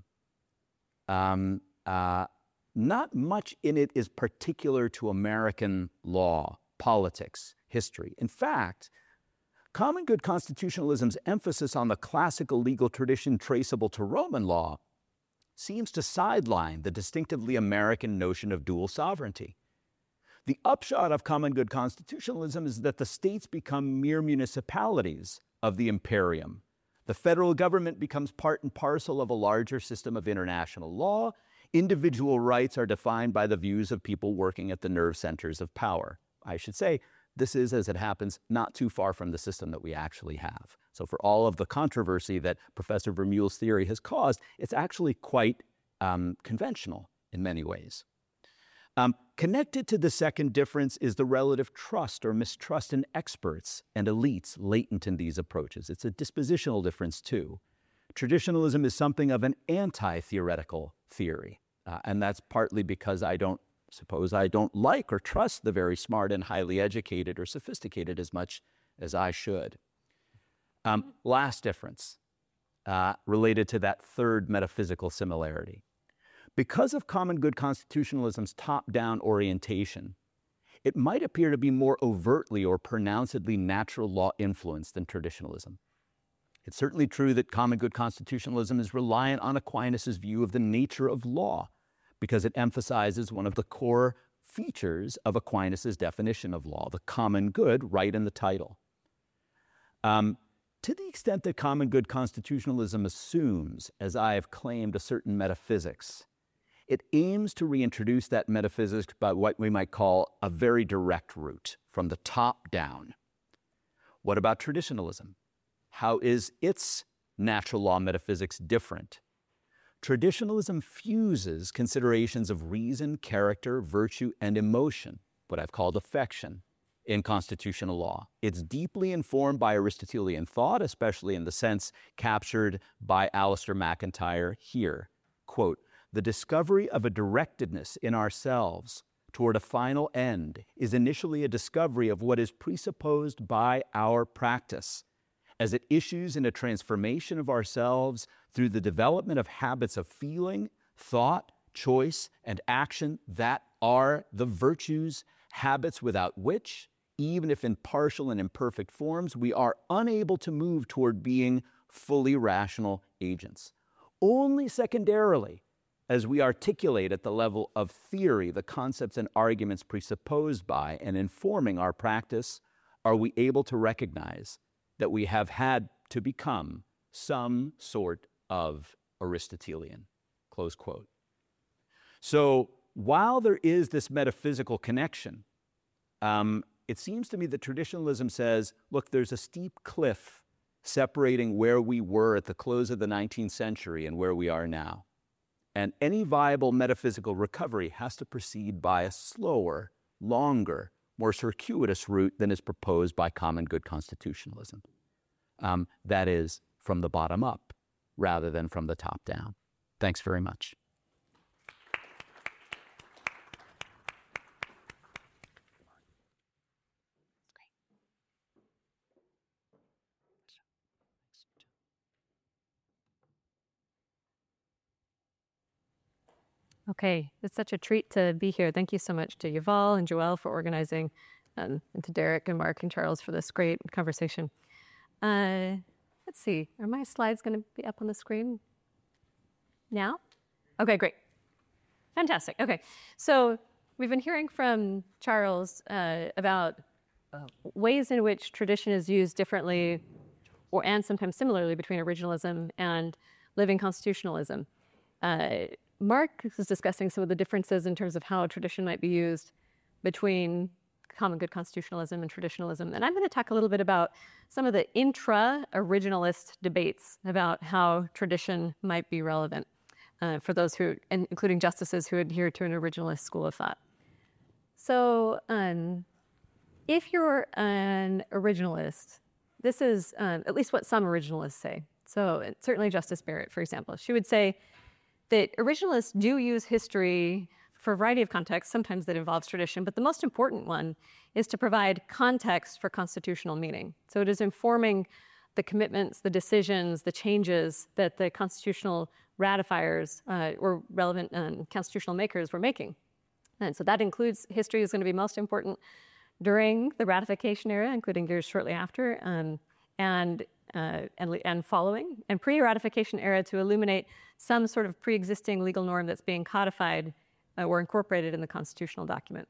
Um, uh, not much in it is particular to American law, politics, history. In fact, common good constitutionalism's emphasis on the classical legal tradition traceable to Roman law seems to sideline the distinctively American notion of dual sovereignty. The upshot of common good constitutionalism is that the states become mere municipalities of the imperium. The federal government becomes part and parcel of a larger system of international law. Individual rights are defined by the views of people working at the nerve centers of power. I should say, this is, as it happens, not too far from the system that we actually have. So for all of the controversy that Professor Vermeule's theory has caused, it's actually quite um, conventional in many ways. Um, connected to the second difference is the relative trust or mistrust in experts and elites latent in these approaches. It's a dispositional difference too. Traditionalism is something of an anti-theoretical theory, uh, and that's partly because I don't suppose I don't like or trust the very smart and highly educated or sophisticated as much as I should. Um, last difference uh, related to that third metaphysical similarity. Because of common good constitutionalism's top-down orientation, it might appear to be more overtly or pronouncedly natural law influenced than traditionalism. It's certainly true that common good constitutionalism is reliant on Aquinas' view of the nature of law, because it emphasizes one of the core features of Aquinas' definition of law, the common good, right in the title. Um, to the extent that common good constitutionalism assumes, as I have claimed, a certain metaphysics, it aims to reintroduce that metaphysics by what we might call a very direct route, from the top down. What about traditionalism? How is its natural law metaphysics different? Traditionalism fuses considerations of reason, character, virtue, and emotion, what I've called affection, in constitutional law. It's deeply informed by Aristotelian thought, especially in the sense captured by Alistair MacIntyre here. Quote, "The discovery of a directedness in ourselves toward a final end is initially a discovery of what is presupposed by our practice, as it issues in a transformation of ourselves through the development of habits of feeling, thought, choice, and action that are the virtues, habits without which, even if in partial and imperfect forms, we are unable to move toward being fully rational agents. Only secondarily, as we articulate at the level of theory the concepts and arguments presupposed by and informing our practice, are we able to recognize that we have had to become some sort of Aristotelian," close quote. So while there is this metaphysical connection, um, it seems to me that traditionalism says, look, there's a steep cliff separating where we were at the close of the nineteenth century and where we are now. And any viable metaphysical recovery has to proceed by a slower, longer, more circuitous route than is proposed by common good constitutionalism. Um, that is, from the bottom up rather than from the top down. Thanks very much. Okay, it's such a treat to be here. Thank you so much to Yuval and Joelle for organizing, um, and to Derek and Mark and Charles for this great conversation. Uh, let's see, are my slides going to be up on the screen now? Okay, great. Fantastic. Okay, so we've been hearing from Charles uh, about uh, ways in which tradition is used differently or and sometimes similarly between originalism and living constitutionalism. Uh, Mark was discussing some of the differences in terms of how tradition might be used between common good constitutionalism and traditionalism. And I'm going to talk a little bit about some of the intra-originalist debates about how tradition might be relevant uh, for those who, including justices who adhere to an originalist school of thought. So um, if you're an originalist, this is um, at least what some originalists say. So certainly Justice Barrett, for example, she would say that originalists do use history for a variety of contexts, sometimes that involves tradition, but the most important one is to provide context for constitutional meaning. So it is informing the commitments, the decisions, the changes that the constitutional ratifiers uh, or relevant um, constitutional makers were making. And so that includes, history is going to be most important during the ratification era, including years shortly after, um, and, uh, and, and following, and pre-ratification era to illuminate some sort of pre-existing legal norm that's being codified uh, or incorporated in the constitutional document.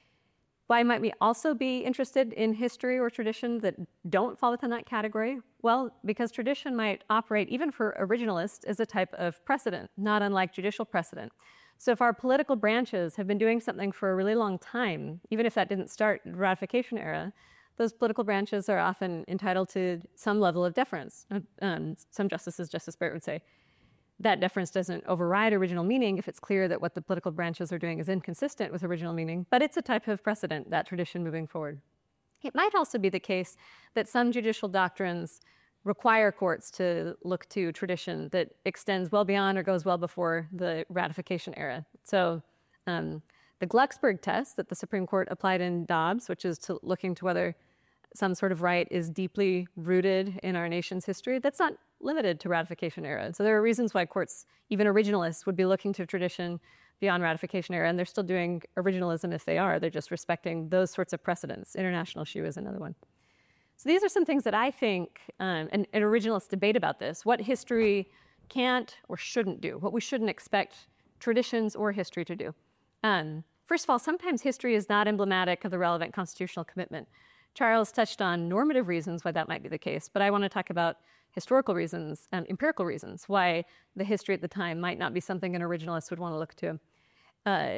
Why might we also be interested in history or tradition that don't fall within that category? Well, because tradition might operate, even for originalists, as a type of precedent, not unlike judicial precedent. So if our political branches have been doing something for a really long time, even if that didn't start in the ratification era, those political branches are often entitled to some level of deference. Um, some justices, Justice Barrett would say, that deference doesn't override original meaning if it's clear that what the political branches are doing is inconsistent with original meaning, but it's a type of precedent, that tradition moving forward. It might also be the case that some judicial doctrines require courts to look to tradition that extends well beyond or goes well before the ratification era. So um, the Glucksberg test that the Supreme Court applied in Dobbs, which is to looking to whether some sort of right is deeply rooted in our nation's history, that's not limited to ratification era. So there are reasons why courts, even originalists, would be looking to tradition beyond ratification era, and they're still doing originalism if they are. They're just respecting those sorts of precedents. International shoe is another one. So these are some things that I think, um, and, and originalists debate about this, what history can't or shouldn't do, what we shouldn't expect traditions or history to do. Um, first of all, sometimes history is not emblematic of the relevant constitutional commitment. Charles touched on normative reasons why that might be the case, but I want to talk about historical reasons and empirical reasons why the history at the time might not be something an originalist would want to look to. Uh,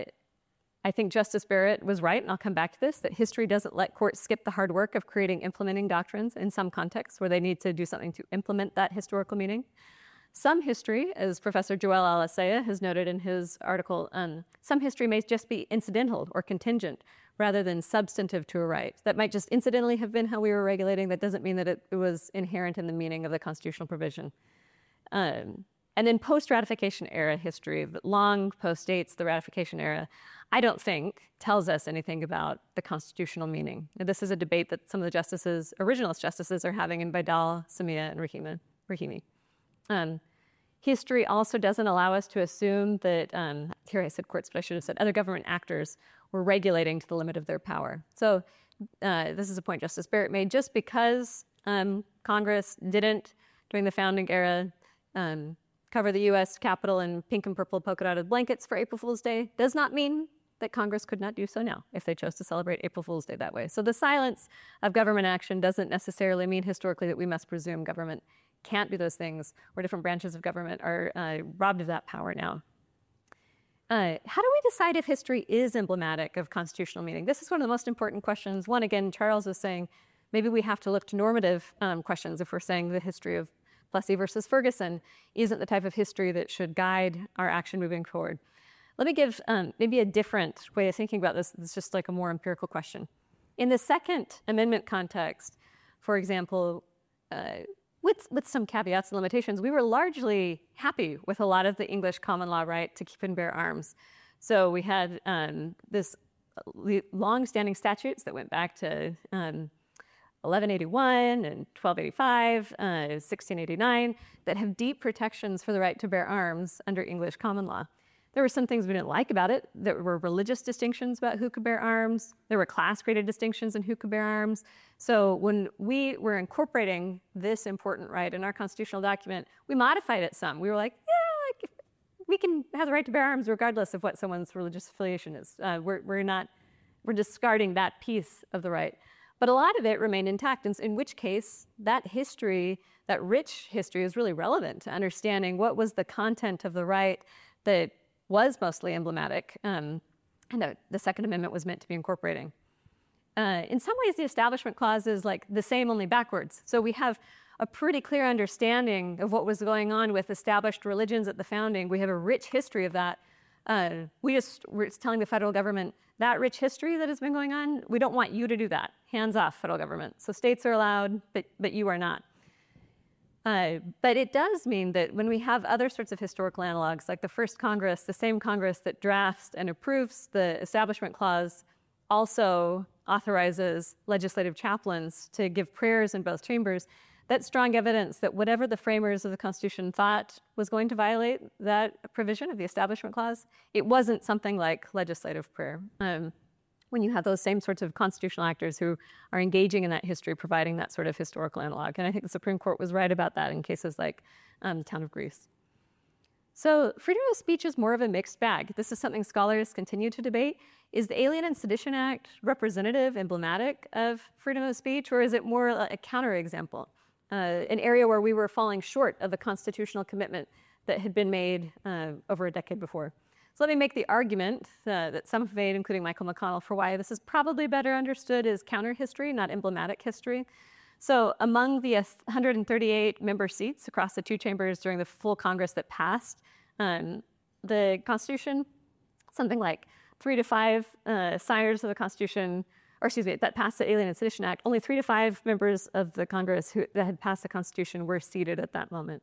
I think Justice Barrett was right, and I'll come back to this, that history doesn't let courts skip the hard work of creating implementing doctrines in some contexts where they need to do something to implement that historical meaning. Some history, as Professor Joel Alicea has noted in his article, um, some history may just be incidental or contingent rather than substantive to a right. That might just incidentally have been how we were regulating. That doesn't mean that it, it was inherent in the meaning of the constitutional provision. Um, and then post-ratification era history, long post-dates the ratification era, I don't think tells us anything about the constitutional meaning. This is a debate that some of the justices, originalist justices, are having in Baidal, Samia, and Rahimi. Rahimi. Um, history also doesn't allow us to assume that, um, here I said courts, but I should have said other government actors were regulating to the limit of their power. So uh, this is a point Justice Barrett made. Just because um, Congress didn't, during the founding era, um, cover the U S Capitol in pink and purple polka-dotted blankets for April Fool's Day does not mean that Congress could not do so now if they chose to celebrate April Fool's Day that way. So the silence of government action doesn't necessarily mean historically that we must presume government can't do those things, or different branches of government are uh, robbed of that power now. Uh, how do we decide if history is emblematic of constitutional meaning? This is one of the most important questions. One, again, Charles was saying maybe we have to look to normative um, questions if we're saying the history of Plessy versus Ferguson isn't the type of history that should guide our action moving forward. Let me give um, maybe a different way of thinking about this. It's just like a more empirical question. In the Second Amendment context, for example, uh, With, with some caveats and limitations, we were largely happy with a lot of the English common law right to keep and bear arms. So we had um, this long-standing statutes that went back to um, eleven eighty-one and twelve eighty-five, uh, sixteen eighty-nine, that have deep protections for the right to bear arms under English common law. There were some things we didn't like about it. There were religious distinctions about who could bear arms. There were class-graded distinctions in who could bear arms. So when we were incorporating this important right in our constitutional document, we modified it some. We were like, yeah, like, we can have the right to bear arms regardless of what someone's religious affiliation is. Uh, we're, we're not, we're discarding that piece of the right. But a lot of it remained intact, in, in which case that history, that rich history, is really relevant to understanding what was the content of the right that was mostly emblematic, um, and that the Second Amendment was meant to be incorporating. Uh, in some ways, the Establishment Clause is like the same, only backwards. So we have a pretty clear understanding of what was going on with established religions at the founding. We have a rich history of that. Uh, we just, we're just telling the federal government, that rich history that has been going on, we don't want you to do that. Hands off, federal government. So states are allowed, but, but you are not. Uh, but it does mean that when we have other sorts of historical analogs, like the first Congress, the same Congress that drafts and approves the Establishment Clause also authorizes legislative chaplains to give prayers in both chambers, that's strong evidence that whatever the framers of the Constitution thought was going to violate that provision of the Establishment Clause, it wasn't something like legislative prayer. Um, when you have those same sorts of constitutional actors who are engaging in that history, providing that sort of historical analog. And I think the Supreme Court was right about that in cases like um, the town of Greece. So freedom of speech is more of a mixed bag. This is something scholars continue to debate. Is the Alien and Sedition Act representative, emblematic of freedom of speech, or is it more a counterexample? Uh, an area where we were falling short of the constitutional commitment that had been made uh, over a decade before. So let me make the argument uh, that some have made, including Michael McConnell, for why this is probably better understood as counter-history, not emblematic history. So among the one hundred thirty-eight member seats across the two chambers during the full Congress that passed um, the Constitution, something like three to five uh, signers of the Constitution, or excuse me, that passed the Alien and Sedition Act, only three to five members of the Congress who, that had passed the Constitution were seated at that moment.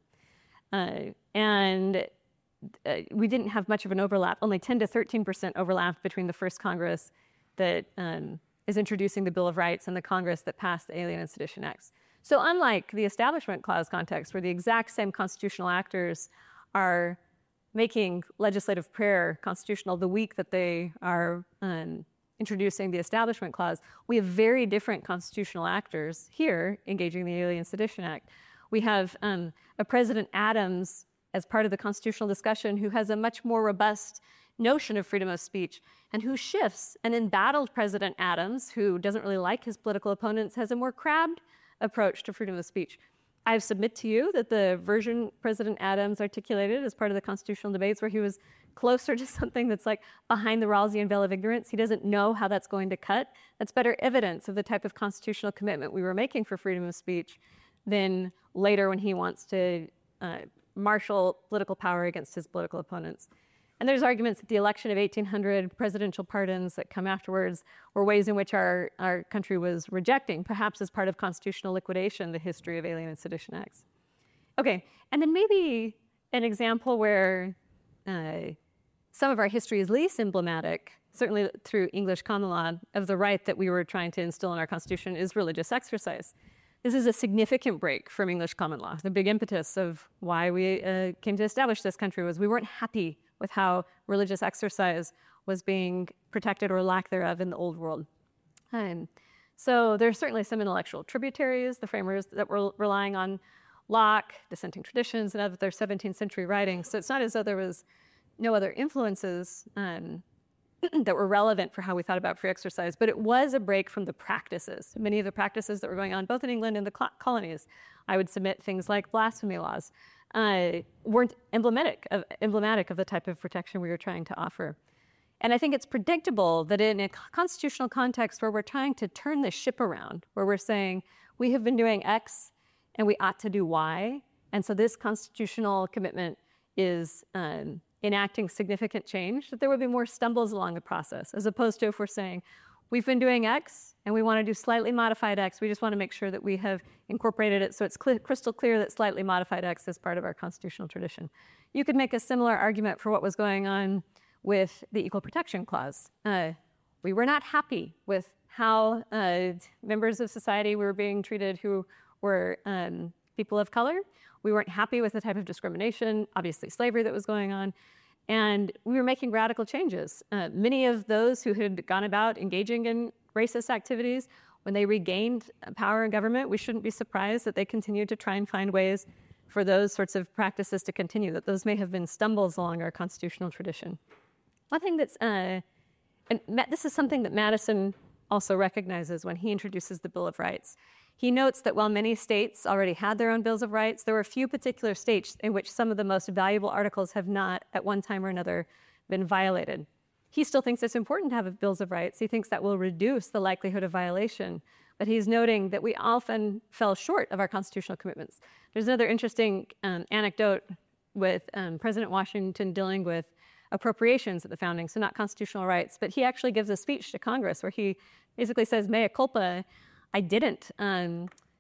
Uh, and uh, we didn't have much of an overlap, only ten to thirteen percent overlap between the first Congress that um, is introducing the Bill of Rights and the Congress that passed the Alien and Sedition Acts. So unlike the Establishment Clause context, where the exact same constitutional actors are making legislative prayer constitutional the week that they are um, introducing the Establishment Clause, we have very different constitutional actors here engaging the Alien Sedition Act. We have um, a President Adams as part of the constitutional discussion who has a much more robust notion of freedom of speech and who shifts. An embattled President Adams, who doesn't really like his political opponents, has a more crabbed approach to freedom of speech. I submit to you that the version President Adams articulated as part of the constitutional debates, where he was closer to something that's like behind the Rawlsian veil of ignorance, he doesn't know how that's going to cut. That's better evidence of the type of constitutional commitment we were making for freedom of speech than later when he wants to uh, marshal political power against his political opponents. And there's arguments that the election of eighteen hundred, presidential pardons that come afterwards, were ways in which our, our country was rejecting, perhaps as part of constitutional liquidation, the history of Alien and Sedition Acts. Okay, and then maybe an example where uh, some of our history is least emblematic, certainly through English common law, of the right that we were trying to instill in our Constitution is religious exercise. This is a significant break from English common law. The big impetus of why we uh, came to establish this country was we weren't happy with how religious exercise was being protected or lack thereof in the old world. Um, so there's certainly some intellectual tributaries, the framers that were relying on Locke, dissenting traditions, and other seventeenth century writings. So it's not as though there was no other influences um, that were relevant for how we thought about free exercise, but it was a break from the practices. Many of the practices that were going on both in England and the colonies, I would submit things like blasphemy laws, Uh, weren't emblematic of, emblematic of the type of protection we were trying to offer. And I think it's predictable that in a constitutional context where we're trying to turn the ship around, where we're saying we have been doing X and we ought to do Y, and so this constitutional commitment is um, enacting significant change, that there would be more stumbles along the process, as opposed to if we're saying, we've been doing X, and we want to do slightly modified X. We just want to make sure that we have incorporated it so it's cl- crystal clear that slightly modified X is part of our constitutional tradition. You could make a similar argument for what was going on with the Equal Protection Clause. Uh, we were not happy with how uh, members of society were being treated who were um, people of color. We weren't happy with the type of discrimination, obviously slavery, that was going on. And we were making radical changes. Uh, many of those who had gone about engaging in racist activities, when they regained power in government, we shouldn't be surprised that they continued to try and find ways for those sorts of practices to continue, that those may have been stumbles along our constitutional tradition. One thing that's, uh, and this is something that Madison also recognizes when he introduces the Bill of Rights. He notes that while many states already had their own bills of rights, there were a few particular states in which some of the most valuable articles have not, at one time or another, been violated. He still thinks it's important to have bills of rights. He thinks that will reduce the likelihood of violation. But he's noting that we often fell short of our constitutional commitments. There's another interesting um, anecdote with um, President Washington dealing with appropriations at the founding, so not constitutional rights. But he actually gives a speech to Congress where he basically says, mea culpa, I didn't um,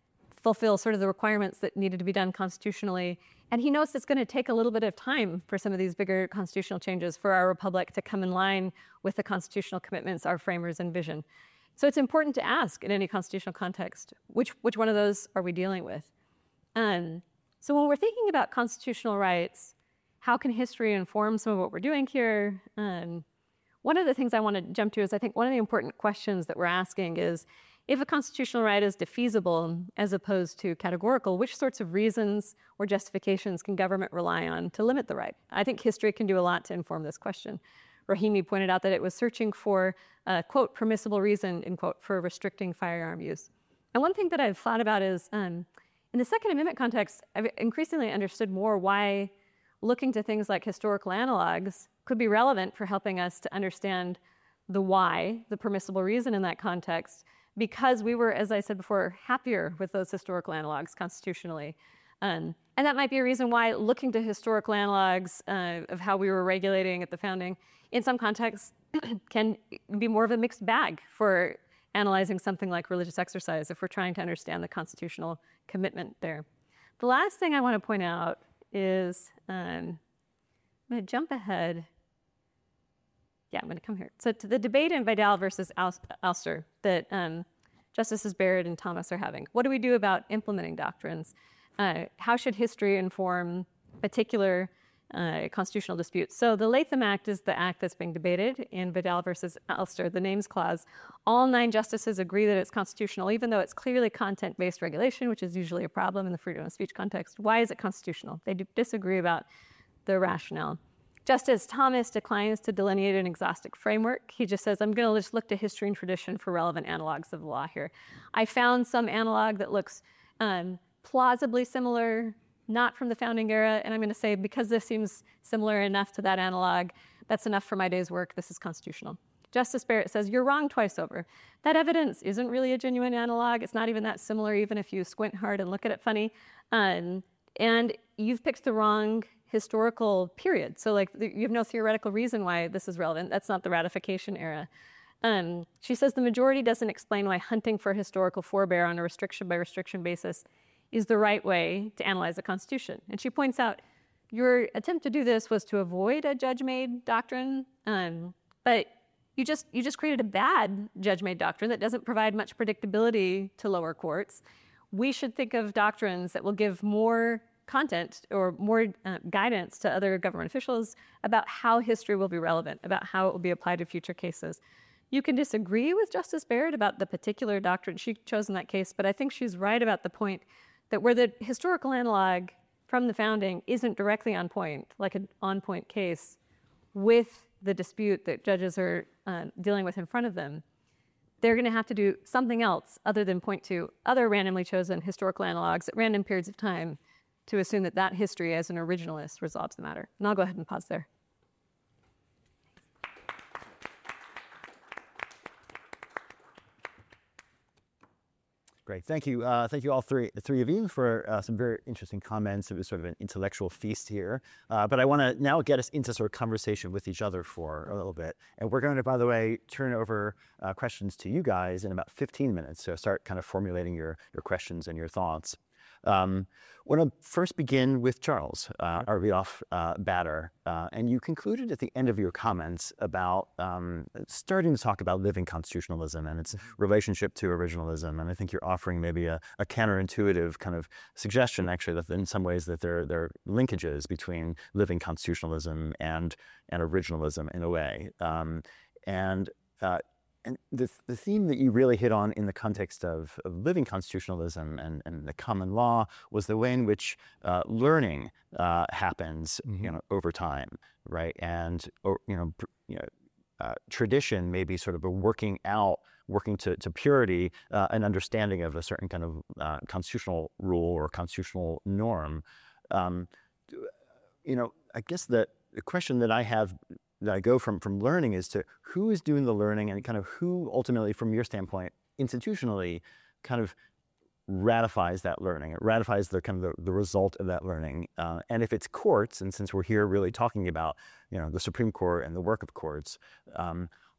fulfill sort of the requirements that needed to be done constitutionally. And he knows it's going to take a little bit of time for some of these bigger constitutional changes for our republic to come in line with the constitutional commitments our framers envision. So it's important to ask in any constitutional context, which, which one of those are we dealing with? Um, so when we're thinking about constitutional rights, how can history inform some of what we're doing here? Um, one of the things I want to jump to is I think one of the important questions that we're asking is, if a constitutional right is defeasible as opposed to categorical, which sorts of reasons or justifications can government rely on to limit the right? I think history can do a lot to inform this question. Rahimi pointed out that it was searching for a, quote, permissible reason, end quote, for restricting firearm use. And one thing that I've thought about is, um, in the Second Amendment context, I've increasingly understood more why looking to things like historical analogs could be relevant for helping us to understand the why, the permissible reason in that context, because we were, as I said before, happier with those historical analogs constitutionally. Um, and that might be a reason why looking to historical analogs uh, of how we were regulating at the founding, in some contexts, can be more of a mixed bag for analyzing something like religious exercise if we're trying to understand the constitutional commitment there. The last thing I want to point out is, um, I'm going to jump ahead. Yeah, I'm going to come here. So to the debate in Vidal versus Alster that um, Justices Barrett and Thomas are having. What do we do about implementing doctrines? Uh, how should history inform particular uh, constitutional disputes? So the Latham Act is the act that's being debated in Vidal versus Alster, the names clause. All nine justices agree that it's constitutional, even though it's clearly content-based regulation, which is usually a problem in the freedom of speech context. Why is it constitutional? They do disagree about the rationale. Justice Thomas declines to delineate an exhaustive framework. He just says, I'm going to just look to history and tradition for relevant analogs of the law here. I found some analog that looks um, plausibly similar, not from the founding era, and I'm going to say, because this seems similar enough to that analog, that's enough for my day's work, this is constitutional. Justice Barrett says, you're wrong twice over. That evidence isn't really a genuine analog. It's not even that similar, even if you squint hard and look at it funny. Um, and you've picked the wrong historical period. So like you have no theoretical reason why this is relevant. That's not the ratification era. Um, she says the majority doesn't explain why hunting for historical forebear on a restriction by restriction basis is the right way to analyze the Constitution. And she points out your attempt to do this was to avoid a judge-made doctrine, um, but you just you just created a bad judge-made doctrine that doesn't provide much predictability to lower courts. We should think of doctrines that will give more content or more uh, guidance to other government officials about how history will be relevant, about how it will be applied to future cases. You can disagree with Justice Barrett about the particular doctrine she chose in that case, but I think she's right about the point that where the historical analog from the founding isn't directly on point, like an on-point case, with the dispute that judges are uh, dealing with in front of them, they're going to have to do something else other than point to other randomly chosen historical analogs at random periods of time to assume that that history as an originalist resolves the matter. And I'll go ahead and pause there. Great, thank you. Uh, thank you all three, three of you for uh, some very interesting comments. It was sort of an intellectual feast here. Uh, but I want to now get us into sort of conversation with each other for a little bit. And we're going to, by the way, turn over uh, questions to you guys in about fifteen minutes. So start kind of formulating your, your questions and your thoughts. Um, I want to first begin with Charles, uh, our leadoff uh, batter. Uh, and you concluded at the end of your comments about um, starting to talk about living constitutionalism and its relationship to originalism. And I think you're offering maybe a, a counterintuitive kind of suggestion, actually, that in some ways that there, there are linkages between living constitutionalism and, and originalism in a way. Um, and uh, And the, the theme that you really hit on in the context of, of living constitutionalism and, and the common law was the way in which uh, learning uh, happens, mm-hmm. you know, over time, right? And, or, you know, you know uh, tradition may be sort of a working out, working to, to purity, uh, an understanding of a certain kind of uh, constitutional rule or constitutional norm. Um, you know, I guess that the question that I have that I go from, from learning is to who is doing the learning and kind of who ultimately, from your standpoint, institutionally, kind of ratifies that learning. It ratifies the kind of the, the result of that learning. Uh, and if it's courts, and since we're here really talking about, you know, the Supreme Court and the work of courts, um,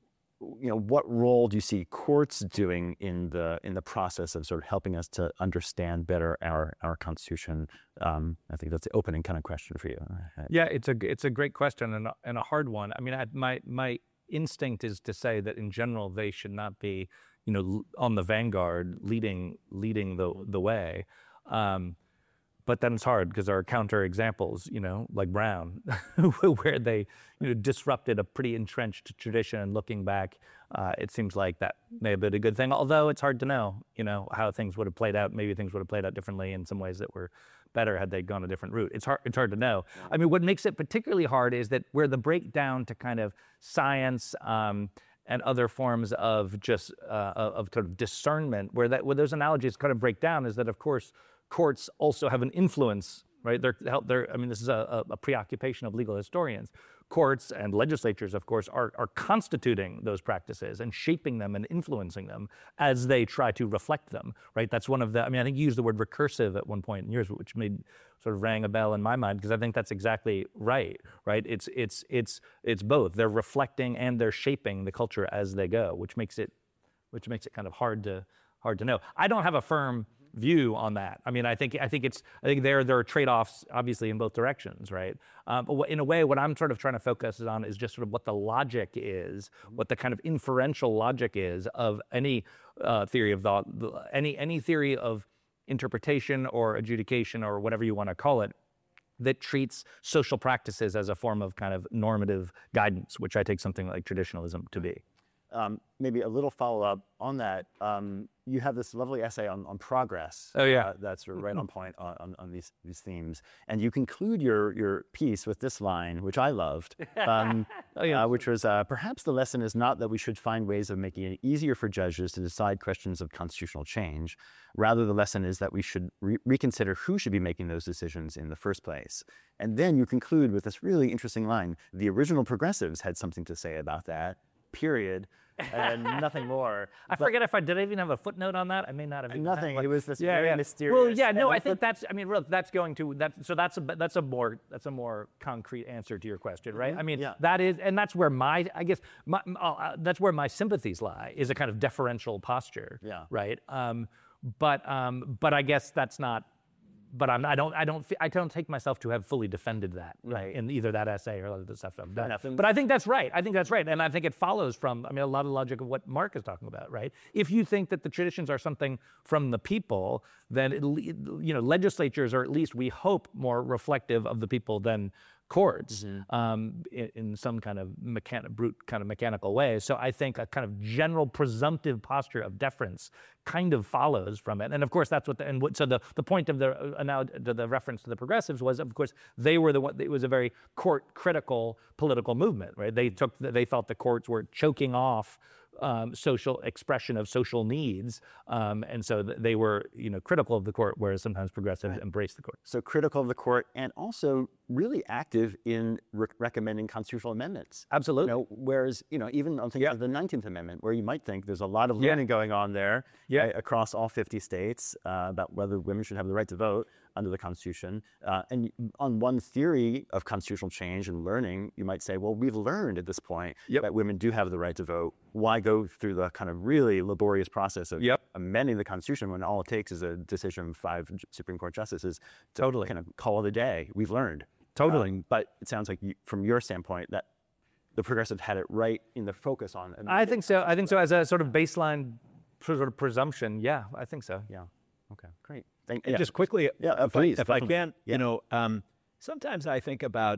you know, what role do you see courts doing in the in the process of sort of helping us to understand better our our Constitution? Um, I think that's the opening kind of question for you. Yeah, it's a it's a great question and a, and a hard one. I mean, I, my my instinct is to say that in general they should not be, you know, on the vanguard leading leading the the way. Um, But then it's hard because there are counter examples, you know, like Brown, where they, you know, disrupted a pretty entrenched tradition. And looking back, uh, it seems like that may have been a good thing. Although it's hard to know, you know, how things would have played out. Maybe things would have played out differently in some ways that were better had they gone a different route. It's hard. It's hard to know. I mean, what makes it particularly hard is that where the breakdown to kind of science um, and other forms of just uh, of sort of discernment, where that where those analogies kind of break down, is that of course courts also have an influence, right? They're, they're, I mean, this is a, a preoccupation of legal historians. Courts and legislatures, of course, are, are constituting those practices and shaping them and influencing them as they try to reflect them, right? That's one of the, I mean, I think you used the word recursive at one point in yours, which made sort of rang a bell in my mind, because I think that's exactly right, right? It's, it's, it's, it's both. They're reflecting and they're shaping the culture as they go, which makes it, which makes it kind of hard to, hard to know. I don't have a firm view on that. I mean, I think I think it's I think there there are trade-offs obviously in both directions, right? Um, but in a way, what I'm sort of trying to focus on is just sort of what the logic is, what the kind of inferential logic is of any uh, theory of thought, any any theory of interpretation or adjudication or whatever you want to call it, that treats social practices as a form of kind of normative guidance, which I take something like traditionalism to be. Um, maybe a little follow-up on that. Um, you have this lovely essay on, on progress. Oh, yeah. Uh, that's right on point on, on, on these, these themes. And you conclude your, your piece with this line, which I loved, um, oh, yeah. uh, which was, uh, perhaps the lesson is not that we should find ways of making it easier for judges to decide questions of constitutional change. Rather, the lesson is that we should re- reconsider who should be making those decisions in the first place. And then you conclude with this really interesting line. The original progressives had something to say about that, period. And nothing more. I but, forget if I did I even have a footnote on that. I may not have. Even nothing. That, it was this yeah, very yeah. mysterious. Well, yeah, no, I think that's. I mean, really, that's going to that. So that's a that's a more that's a more concrete answer to your question, right? Mm-hmm. I mean, yeah. that is, and that's where my I guess my, uh, that's where my sympathies lie, is a kind of deferential posture. Yeah. Right. Um, but um, but I guess that's not. But I'm, I don't, I don't, I don't take myself to have fully defended that, right, in either that essay or the stuff I've done. But I think that's right. I think that's right, and I think it follows from, I mean, a lot of the logic of what Mark is talking about, right? If you think that the traditions are something from the people, then it, you know, legislatures are at least, we hope, more reflective of the people than courts, mm-hmm. um, in, in some kind of mechanic, brute kind of mechanical way. So I think a kind of general presumptive posture of deference kind of follows from it. And of course, that's what the, and what, so the, the point of the, uh, now the, the reference to the progressives was, of course, they were the one, it was a very court critical political movement, right? They took, they thought the courts were choking off Um, social expression of social needs, um, and so th- they were, you know, critical of the court, whereas sometimes progressives right. embraced the court. So critical of the court, and also really active in re- recommending constitutional amendments. Absolutely. You know, whereas, you know, even on things yeah. like the nineteenth Amendment, where you might think there's a lot of yeah. learning going on there yeah. uh, across all fifty states uh, about whether women should have the right to vote under the Constitution. Uh, and on one theory of constitutional change and learning, you might say, well, we've learned at this point yep. that women do have the right to vote. Why go through the kind of really laborious process of yep. amending the Constitution when all it takes is a decision of five Supreme Court justices to totally. kind of call it a day? We've learned. Totally. Um, but it sounds like you, from your standpoint that the progressives had it right in the focus on. I think so. I think so as a sort of baseline sort of presumption. Yeah, I think so. Yeah. Okay, great. Thank, and yeah. just quickly, yeah, uh, if, please, I, if I definitely. can, yeah. you know, um, sometimes I think about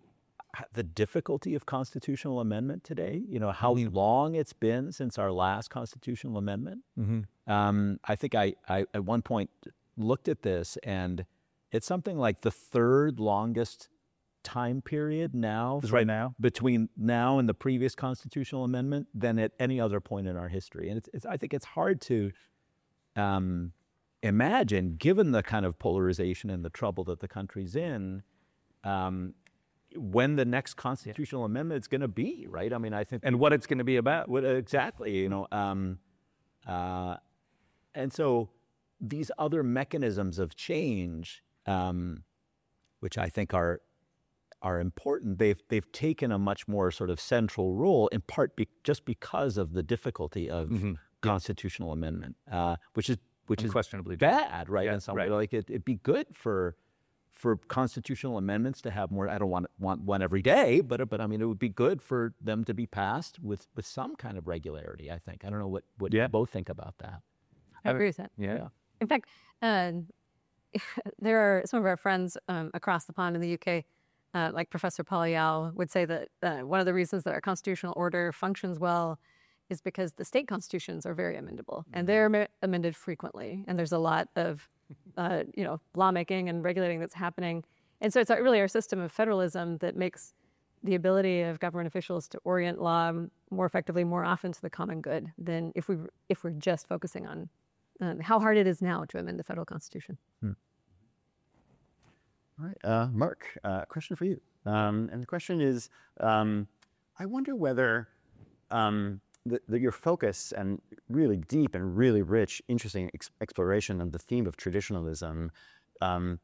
the difficulty of constitutional amendment today, you know, how mm-hmm. long it's been since our last constitutional amendment. Mm-hmm. Um, I think I, I, at one point, looked at this, and it's something like the third longest time period now. Is right now? Between now and the previous constitutional amendment than at any other point in our history. And it's, it's I think it's hard to um, imagine, given the kind of polarization and the trouble that the country's in, um, when the next constitutional yeah. amendment is going to be, right? I mean, I think, and what it's going to be about. What exactly, you know, um, uh, and so these other mechanisms of change, um, which I think are are important, they've they've taken a much more sort of central role, in part be, just because of the difficulty of Mm-hmm. constitutional amendment, uh, which is which is Unquestionably bad, right? Yeah, in some right. way, like it, it'd be good for for constitutional amendments to have more. I don't want want one every day, but but I mean, it would be good for them to be passed with with some kind of regularity. I think. I don't know what what Yeah. you both think about that. I agree with that. Yeah. In fact, uh, there are some of our friends um, across the pond in the U K, uh, like Professor Paul Yao, would say that uh, one of the reasons that our constitutional order functions well is because the state constitutions are very amendable, and they're am- amended frequently, and there's a lot of, uh, you know, lawmaking and regulating that's happening. And so it's really our system of federalism that makes the ability of government officials to orient law more effectively, more often to the common good than if we if we're just focusing on um, how hard it is now to amend the federal constitution. All right, uh, Mark, uh, question for you. Um, and the question is, um, I wonder whether um, the, the, your focus and really deep and really rich, interesting ex- exploration of the theme of traditionalism, um,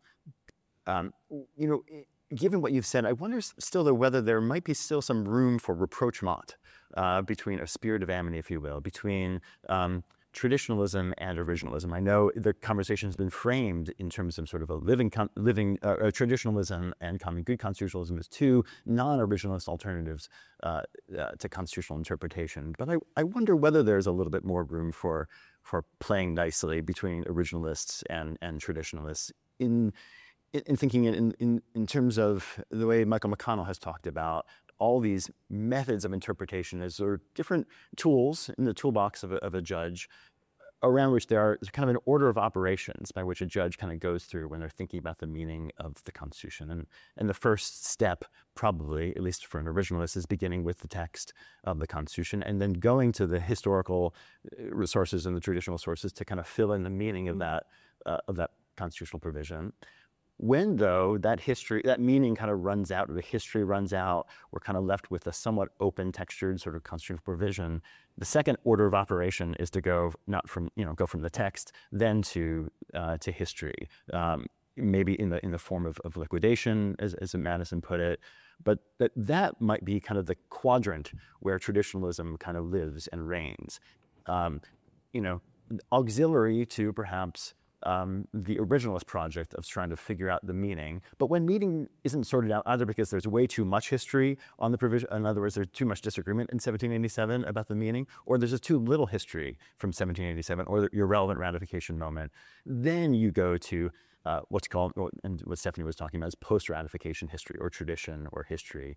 um, you know, i- given what you've said, I wonder s- still though whether there might be still some room for rapprochement uh, between a spirit of amity, if you will, between um, traditionalism and originalism. I know the conversation has been framed in terms of sort of a living, con- living uh, uh, traditionalism and common good constitutionalism as two non-originalist alternatives uh, uh, to constitutional interpretation. But I, I wonder whether there's a little bit more room for for playing nicely between originalists and and traditionalists in in, in thinking in, in in terms of the way Michael McConnell has talked about all these methods of interpretation as sort of different tools in the toolbox of a, of a judge, around which there are kind of an order of operations by which a judge kind of goes through when they're thinking about the meaning of the Constitution. And, and the first step, probably, at least for an originalist, is beginning with the text of the Constitution and then going to the historical uh, sources and the traditional sources to kind of fill in the meaning of that, uh, of that constitutional provision. When, though, that history, that meaning kind of runs out, or the history runs out, we're kind of left with a somewhat open textured sort of constitutional provision. The second order of operation is to go not from, you know, go from the text, then to uh, to history, um, maybe in the in the form of, of liquidation, as, as Madison put it. But that that might be kind of the quadrant where traditionalism kind of lives and reigns. Um, you know, auxiliary to perhaps Um, the originalist project of trying to figure out the meaning. But when meaning isn't sorted out either because there's way too much history on the provision, in other words, there's too much disagreement in seventeen eighty-seven about the meaning, or there's just too little history from seventeen eighty-seven, or your relevant ratification moment, then you go to uh, what's called, and what Stephanie was talking about, is post-ratification history or tradition or history.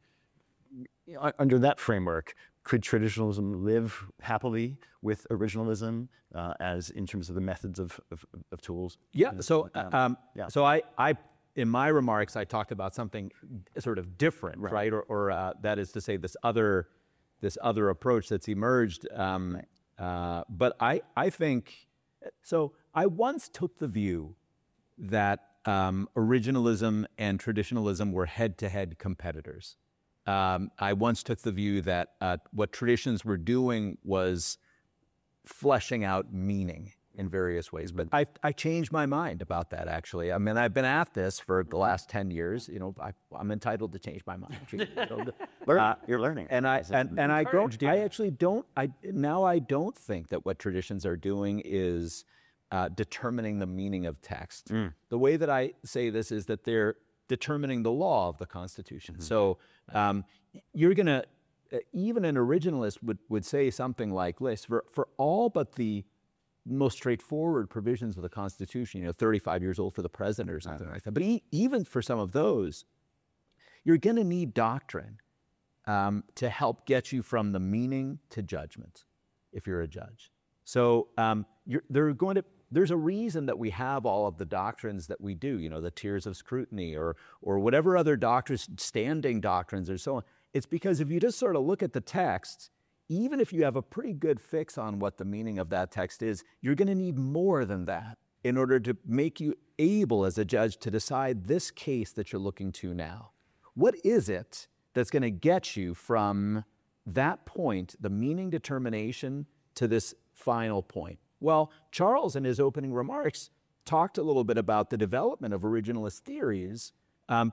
Under that framework, could traditionalism live happily with originalism uh, as in terms of the methods of, of, of tools? Yeah. So, Um, um, yeah. so I, I, in my remarks, I talked about something sort of different, right? Right. Or, or uh, that is to say, this other, this other approach that's emerged. Um, uh, but I, I think, so I once took the view that um, originalism and traditionalism were head-to-head competitors. Um, I once took the view that uh, what traditions were doing was fleshing out meaning in various ways. But I, I changed my mind about that, actually. I mean, I've been at this for the last ten years. You know, I, I'm entitled to change my mind. Learn, Uh, you're learning. And I and, and I don't. Encouraged, yeah. I actually don't. I now I don't think that what traditions are doing is uh, determining the meaning of text. The way that I say this is that they're determining the law of the Constitution. So um, you're gonna uh, even an originalist would would say something like this: for for all but the most straightforward provisions of the Constitution, you know, thirty-five years old for the president or something like that. But e- even for some of those, you're going to need doctrine um, to help get you from the meaning to judgment if you're a judge. So um, you're, they're going to, there's a reason that we have all of the doctrines that we do, you know, the tiers of scrutiny or or whatever other doctrines, standing doctrines or so on. It's because if you just sort of look at the text, even if you have a pretty good fix on what the meaning of that text is, you're going to need more than that in order to make you able as a judge to decide this case that you're looking to now. What is it that's going to get you from that point, the meaning determination, to this final point? Well, Charles, in his opening remarks, talked a little bit about the development of originalist theories. Um,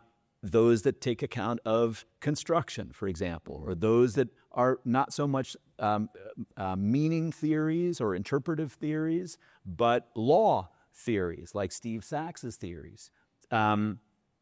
those that take account of construction, for example, or those that are not so much um, uh, meaning theories or interpretive theories, but law theories, like Steve Sax's theories. Um,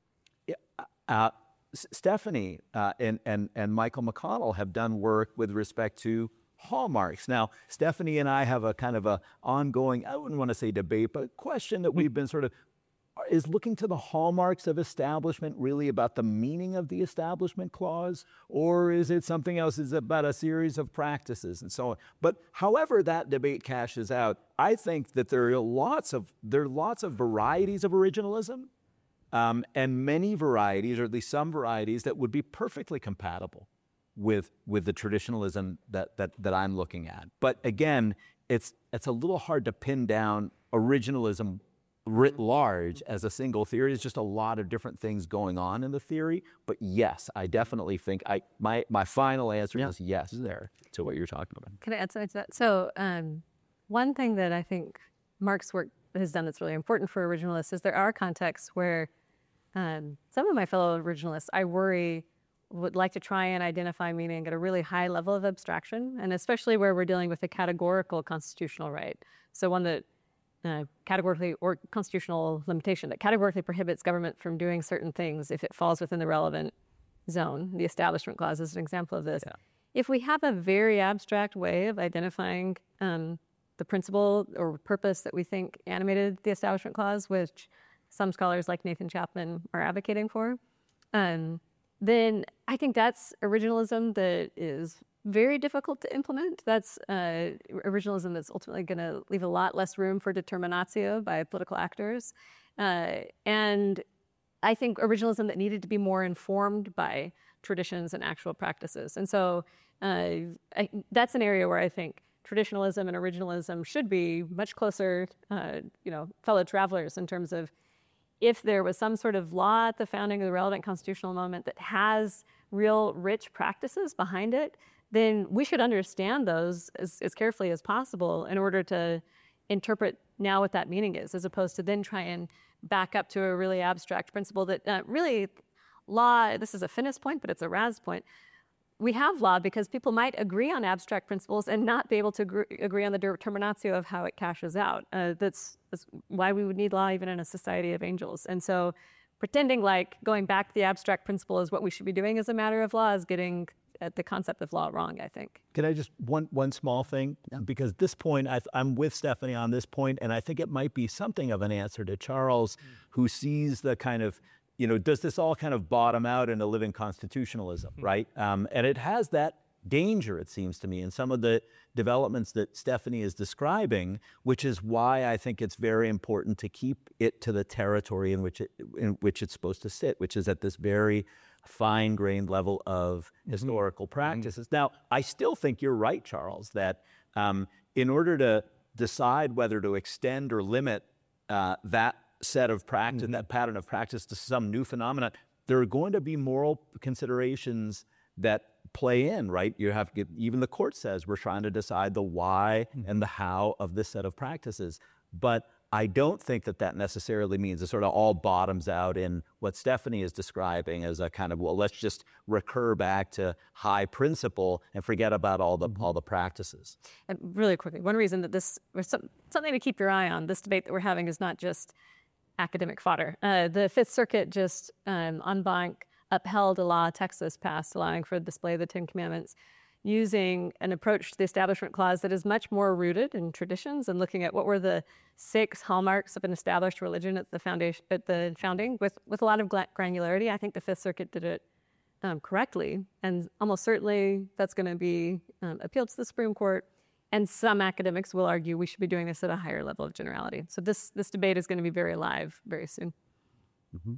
uh, Stephanie uh, and, and, and Michael McConnell have done work with respect to hallmarks. Now, Stephanie and I have a kind of a ongoing, I wouldn't want to say debate, but question that we've been sort of, is looking to the hallmarks of establishment really about the meaning of the Establishment Clause, or is it something else? Is it about a series of practices and so on? But however that debate cashes out, I think that there are lots of, there are lots of varieties of originalism, um, and many varieties, or at least some varieties, that would be perfectly compatible with with the traditionalism that that that I'm looking at. But again, it's it's a little hard to pin down originalism writ large as a single theory. There's just a lot of different things going on in the theory. But yes, I definitely think I my my final answer Yeah. is yes there to what you're talking about. Can I add something to that? So um, one thing that I think Mark's work has done that's really important for originalists is there are contexts where um, some of my fellow originalists, I worry, would like to try and identify meaning at a really high level of abstraction, and especially where we're dealing with a categorical constitutional right. So one that uh, categorically, or constitutional limitation that categorically prohibits government from doing certain things if it falls within the relevant zone. The Establishment Clause is an example of this. Yeah. If we have a very abstract way of identifying um, the principle or purpose that we think animated the Establishment Clause, which some scholars like Nathan Chapman are advocating for, um, then I think that's originalism that is very difficult to implement. That's uh, originalism that's ultimately going to leave a lot less room for determinatio by political actors. Uh, and I think originalism that needed to be more informed by traditions and actual practices. And so uh, I, that's an area where I think traditionalism and originalism should be much closer, uh, you know, fellow travelers in terms of if there was some sort of law at the founding of the relevant constitutional moment that has real rich practices behind it, then we should understand those as, as carefully as possible in order to interpret now what that meaning is, as opposed to then try and back up to a really abstract principle that uh, really law, this is a Finnis point, but it's a Raz point. We have law because people might agree on abstract principles and not be able to agree, agree on the determinatio of how it cashes out. Uh, that's, that's why we would need law even in a society of angels. And so pretending like going back to the abstract principle is what we should be doing as a matter of law is getting at the concept of law wrong, I think. Can I just, one one small thing? Because this point, I, I'm with Stephanie on this point, and I think it might be something of an answer to Charles, mm. who sees the kind of, you know, does this all kind of bottom out into living constitutionalism, mm. right? Um, and it has that danger, it seems to me, in some of the developments that Stephanie is describing, which is why I think it's very important to keep it to the territory in which it, in which it's supposed to sit, which is at this very fine-grained level of mm-hmm. historical practices. Mm-hmm. Now, I still think you're right, Charles, that um, in order to decide whether to extend or limit uh, that set of practice, mm-hmm. that pattern of practice to some new phenomenon, there are going to be moral considerations that play in, right? You have to get, even the court says we're trying to decide the why mm-hmm. and the how of this set of practices. But I don't think that that necessarily means it sort of all bottoms out in what Stephanie is describing as a kind of, well, let's just recur back to high principle and forget about all the mm-hmm. all the practices. And really quickly, one reason that this, or some, something to keep your eye on, this debate that we're having is not just academic fodder. Uh, the Fifth Circuit just, um, en banc, upheld a law Texas passed allowing for the display of the Ten Commandments, using an approach to the Establishment Clause that is much more rooted in traditions and looking at what were the six hallmarks of an established religion at the foundation, at the founding, with, with a lot of granularity. I think the Fifth Circuit did it um, correctly, and almost certainly that's going to be um, appealed to the Supreme Court. And some academics will argue we should be doing this at a higher level of generality. So this this debate is going to be very live very soon. Mm-hmm.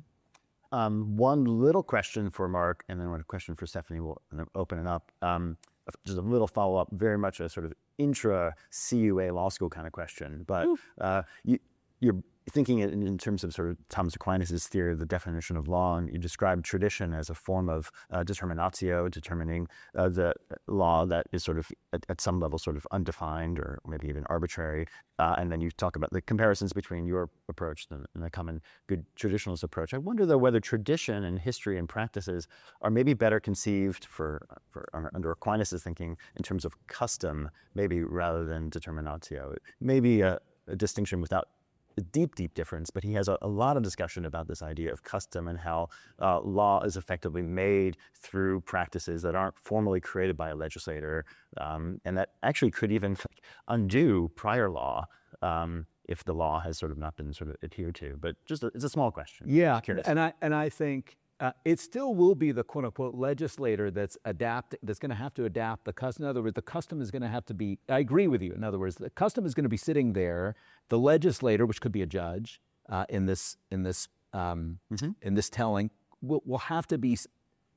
Um, one little question for Mark, and then one question for Stephanie. We'll open it up. Um, just a little follow-up, very much a sort of intra-C U A law school kind of question. But uh, you, you're thinking it in, in terms of sort of Thomas Aquinas' theory of the definition of law, and you describe tradition as a form of uh, determinatio, determining uh, the law that is sort of at, at some level sort of undefined or maybe even arbitrary. Uh, and then you talk about the comparisons between your approach and, and the common good traditionalist approach. I wonder, though, whether tradition and history and practices are maybe better conceived for, for under Aquinas' thinking in terms of custom, maybe rather than determinatio. Maybe a, a distinction without a deep, deep difference, but he has a, a lot of discussion about this idea of custom and how uh, law is effectively made through practices that aren't formally created by a legislator, um, and that actually could even undo prior law um, if the law has sort of not been sort of adhered to. But just a, it's a small question. Yeah, Curious. and I and I think uh, it still will be the quote unquote legislator that's adapt that's going to have to adapt the custom. In other words, the custom is going to have to be. I agree with you. In other words, the custom is going to be sitting there. The legislator, which could be a judge uh, in this in this um, mm-hmm. in this telling, will, will have to be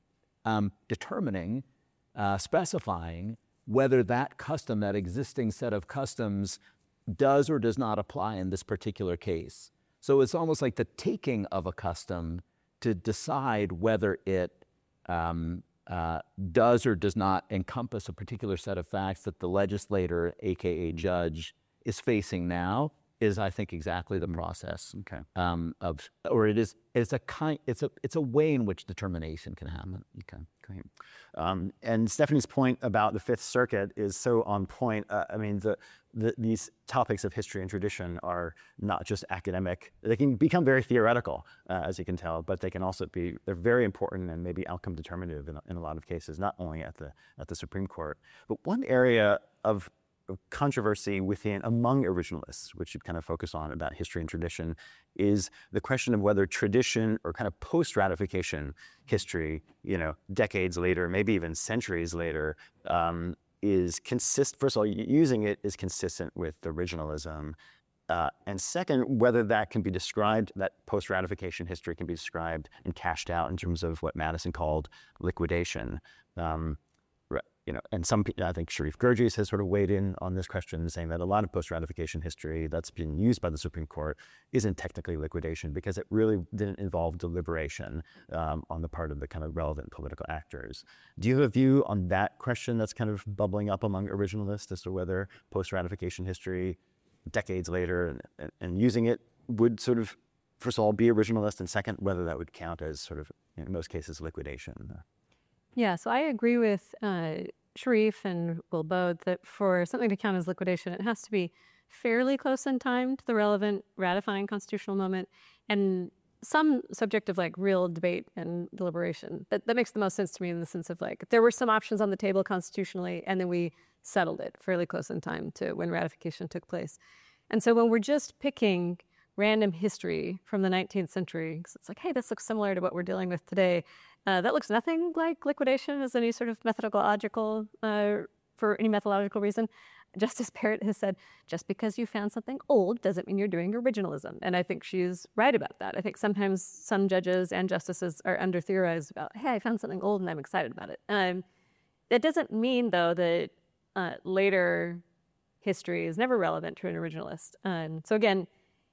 um, determining, uh, specifying whether that custom, that existing set of customs, does or does not apply in this particular case. So it's almost like the taking of a custom to decide whether it um, uh, does or does not encompass a particular set of facts that the legislator, aka judge, is facing now, is I think exactly the process. Okay. Um, of or it is it's a kind it's a it's a way in which determination can happen. Okay, great. Um, and Stephanie's point about the Fifth Circuit is so on point. Uh, I mean, the, the these topics of history and tradition are not just academic. They can become very theoretical, uh, as you can tell, but they can also be they're very important and maybe outcome determinative in, in a lot of cases, not only at the at the Supreme Court. But one area of controversy within among originalists, which you kind of focus on about history and tradition, is the question of whether tradition or kind of post-ratification history, you know, decades later, maybe even centuries later, um, is consist. First of all, using it is consistent with originalism, uh, and second, whether that can be described, that post-ratification history can be described and cashed out in terms of what Madison called liquidation. Um, You know, and some, I think Sharif Gurgis has sort of weighed in on this question, saying that a lot of post-ratification history that's been used by the Supreme Court isn't technically liquidation because it really didn't involve deliberation um, on the part of the kind of relevant political actors. Do you have a view on that question that's kind of bubbling up among originalists as to whether post-ratification history, decades later, and, and, and using it would sort of, first of all, be originalist, and second, whether that would count as sort of, in most cases, liquidation? Yeah, so I agree with uh, Sharif and Will Bode that for something to count as liquidation, it has to be fairly close in time to the relevant ratifying constitutional moment and some subject of like real debate and deliberation. That, that makes the most sense to me in the sense of like, there were some options on the table constitutionally and then we settled it fairly close in time to when ratification took place. And so when we're just picking random history from the nineteenth century, because it's like, hey, this looks similar to what we're dealing with today. Uh, that looks nothing like liquidation as any sort of methodological, uh, for any methodological reason. Justice Barrett has said, just because you found something old doesn't mean you're doing originalism. And I think she's right about that. I think sometimes some judges and justices are under-theorized about, hey, I found something old and I'm excited about it. Um, that doesn't mean, though, that uh, later history is never relevant to an originalist. Um, so again,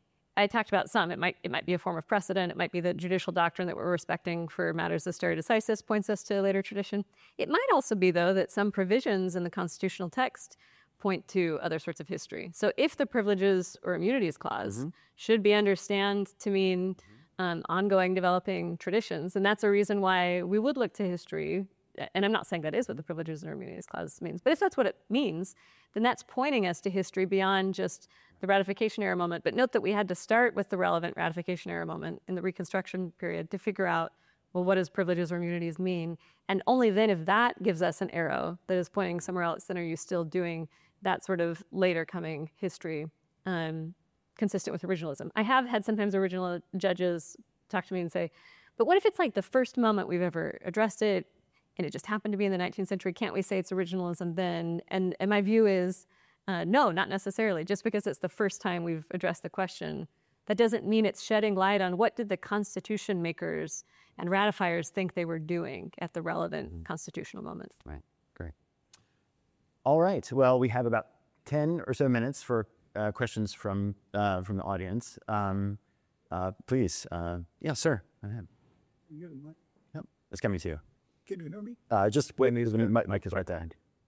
I talked about some. It might it might be a form of precedent. It might be the judicial doctrine that we're respecting for matters of stare decisis points us to later tradition. It might also be, though, that some provisions in the constitutional text point to other sorts of history. So if the Privileges or Immunities Clause mm-hmm. should be understood to mean um, ongoing developing traditions, and that's a reason why we would look to history, and I'm not saying that is what the Privileges or Immunities Clause means, but if that's what it means, then that's pointing us to history beyond just the ratification era moment. But note that we had to start with the relevant ratification era moment in the Reconstruction period to figure out, well, what does privileges or immunities mean? And only then, if that gives us an arrow that is pointing somewhere else, then are you still doing that sort of later coming history um, consistent with originalism? I have had sometimes original judges talk to me and say, but what if it's like the first moment we've ever addressed it and it just happened to be in the nineteenth century? Can't we say it's originalism then? And, and my view is, Uh, no, not necessarily. Just because it's the first time we've addressed the question, that doesn't mean it's shedding light on what did the Constitution makers and ratifiers think they were doing at the relevant mm-hmm. constitutional moment. Right, great. All right, well, we have about ten or so minutes for uh, questions from uh, from the audience, um, uh, please. Uh, yeah, sir. Go ahead. You got a mic? Yep, it's coming to you. Can you hear me? Uh, just wait, the mic, mic is right there.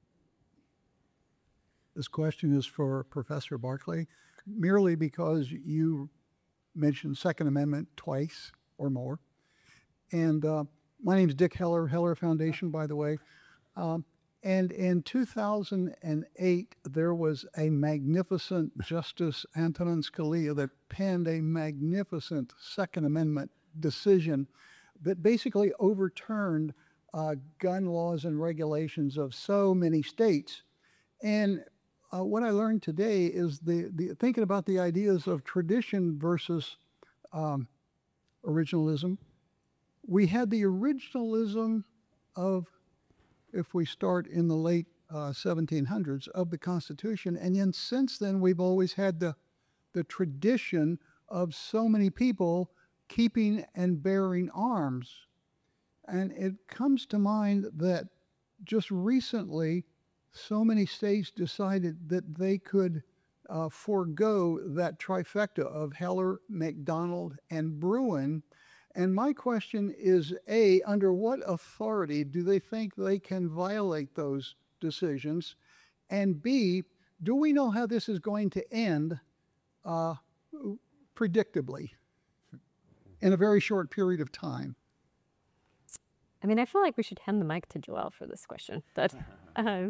This question is for Professor Barclay, merely because you mentioned Second Amendment twice or more. And uh, my name is Dick Heller, Heller Foundation, by the way. Um, and in two thousand eight, there was a magnificent Justice Antonin Scalia that penned a magnificent Second Amendment decision that basically overturned uh, gun laws and regulations of so many states. And uh, what I learned today is the, the thinking about the ideas of tradition versus um, originalism. We had the originalism of, if we start in the late uh, seventeen hundreds, of the Constitution, and then since then we've always had the, the tradition of so many people keeping and bearing arms. And it comes to mind that just recently, so many states decided that they could uh, forego that trifecta of Heller, McDonald, and Bruen. And my question is, A, under what authority do they think they can violate those decisions? And B, do we know how this is going to end uh, predictably in a very short period of time? I mean, I feel like we should hand the mic to Joel for this question. That uh,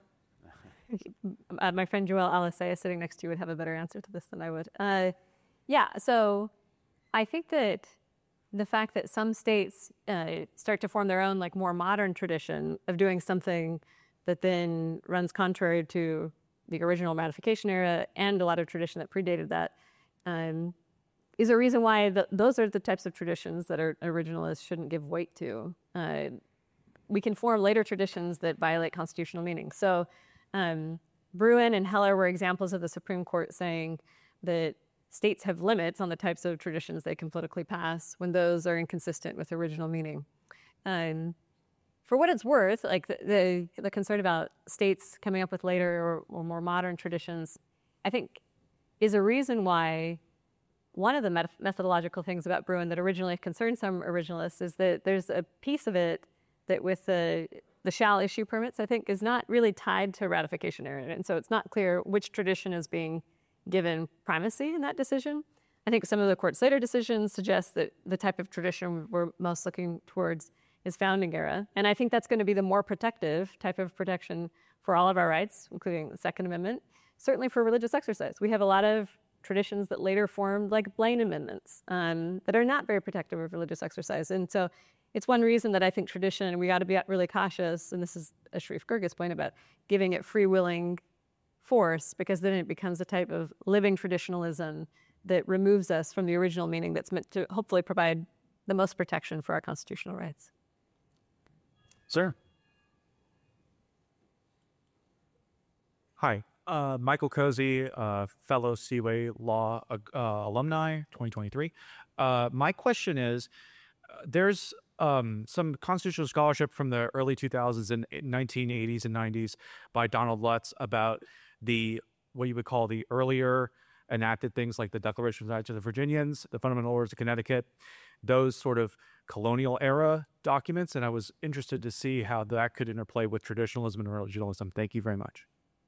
uh, my friend Joel Alisea sitting next to you would have a better answer to this than I would. Uh, yeah, so I think that the fact that some states uh, start to form their own, like, more modern tradition of doing something that then runs contrary to the original ratification era and a lot of tradition that predated that um, is a reason why the, those are the types of traditions that are originalists shouldn't give weight to. Uh, we can form later traditions that violate constitutional meaning. So um, Bruen and Heller were examples of the Supreme Court saying that states have limits on the types of traditions they can politically pass when those are inconsistent with original meaning. Um, for what it's worth, like the, the, the concern about states coming up with later or, or more modern traditions, I think is a reason why one of the met- methodological things about Bruen that originally concerned some originalists is that there's a piece of it that with the, the shall issue permits, I think, is not really tied to ratification era. And so it's not clear which tradition is being given primacy in that decision. I think some of the court's later decisions suggest that the type of tradition we're most looking towards is founding era. And I think that's going to be the more protective type of protection for all of our rights, including the Second Amendment, certainly for religious exercise. We have a lot of traditions that later formed, like Blaine amendments, um, that are not very protective of religious exercise. And so it's one reason that I think tradition, we got to be really cautious, and this is a Sharif Girgis point about giving it free-willing force, because then it becomes a type of living traditionalism that removes us from the original meaning that's meant to hopefully provide the most protection for our constitutional rights. Sir. Hi, uh, Michael Cozy, uh, fellow Seaway Law uh, alumni, twenty twenty-three. Uh, my question is, uh, there's um, some constitutional scholarship from the early two thousands and nineteen eighties and nineties by Donald Lutz about the, what you would call the earlier enacted things like the Declaration of Rights of the Virginians, the Fundamental Orders of Connecticut, those sort of colonial era documents. And I was interested to see how that could interplay with traditionalism and originalism. Thank you very much.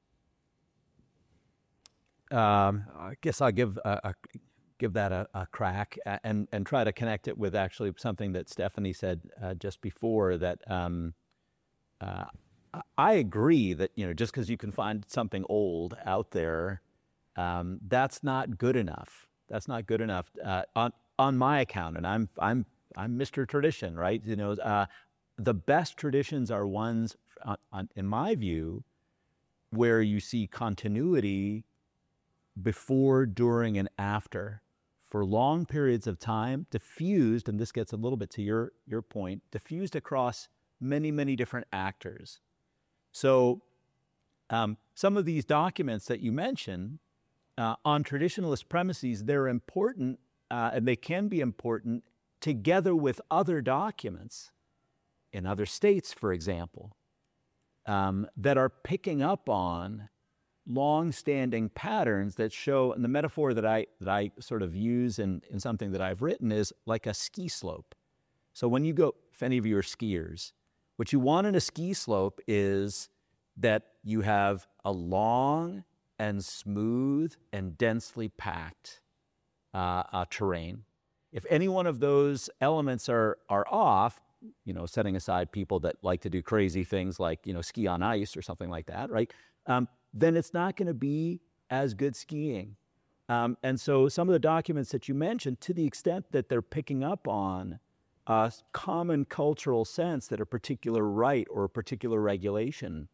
Um, I guess I'll give a, a, give that a, a crack and, and try to connect it with actually something that Stephanie said uh, just before, that um, uh, I agree that, you know, just because you can find something old out there, um, that's not good enough. That's not good enough uh, on on my account. And I'm I'm I'm Mister Tradition, right? You know, uh, the best traditions are ones, on, on, in my view, where you see continuity before, during, and after for long periods of time, diffused, and this gets a little bit to your, your point, diffused across many, many different actors. So um, some of these documents that you mentioned uh, on traditionalist premises, they're important, uh, and they can be important together with other documents in other states, for example, um, that are picking up on long-standing patterns that show, and the metaphor that I that I sort of use in, in something that I've written is like a ski slope. So when you go, if any of you are skiers, what you want in a ski slope is that you have a long and smooth and densely packed uh, uh, terrain. If any one of those elements are are off, you know, setting aside people that like to do crazy things like, you know, ski on ice or something like that, right? Um, then it's not going to be as good skiing. Um, and so some of the documents that you mentioned, to the extent that they're picking up on a common cultural sense that a particular right or a particular regulation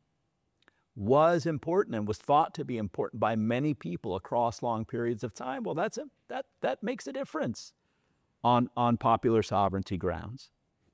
was important and was thought to be important by many people across long periods of time, well, that's a, that, that makes a difference on, on popular sovereignty grounds.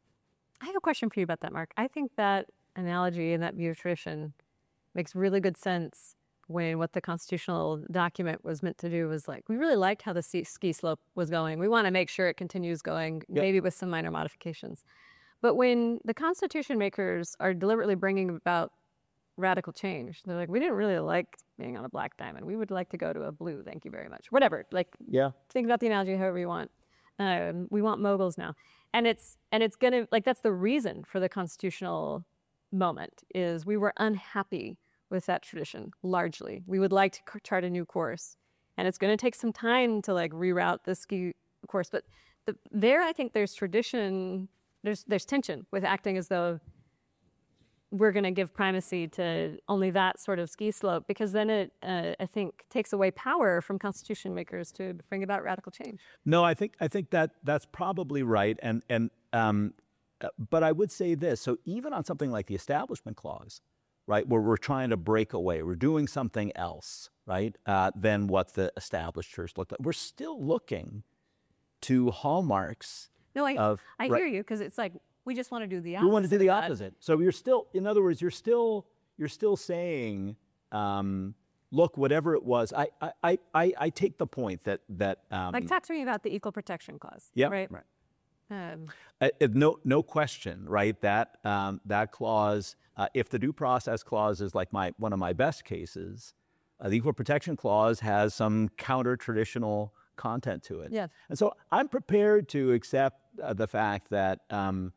I have a question for you about that, Mark. I think that analogy and that view of tradition makes really good sense when what the constitutional document was meant to do was like, we really liked how the ski slope was going. We want to make sure it continues going, yep. maybe with some minor modifications. But when the constitution makers are deliberately bringing about radical change, they're like, we didn't really like being on a black diamond. We would like to go to a blue, thank you very much. Whatever, like, yeah. think about the analogy however you want. Um, we want moguls now. And it's, and it's gonna, like, that's the reason for the constitutional moment, is we were unhappy with that tradition, largely. We would like to chart a new course. And it's gonna take some time to like reroute the ski course. But the, there, I think there's tradition, there's, there's tension with acting as though we're gonna give primacy to only that sort of ski slope, because then it, uh, I think, takes away power from constitution makers to bring about radical change. No, I think I think that that's probably right, and and um, but I would say this: so even on something like the Establishment Clause, right, where we're trying to break away, we're doing something else, right, uh, than what the established church looked like. We're still looking to hallmarks. No, I of, I right, hear you, because it's like, we just want to do the opposite. we want to do the opposite. So you're still, in other words, you're still you're still saying, um, look, whatever it was, I I I I take the point that that um, like, talk to me about the Equal Protection Clause. Yeah, right. right. Um, Uh, uh, no, no question, right? That um, that clause, uh, if the due process clause is like my one of my best cases, uh, the Equal Protection Clause has some counter-traditional content to it. Yeah. And so I'm prepared to accept uh, the fact that um,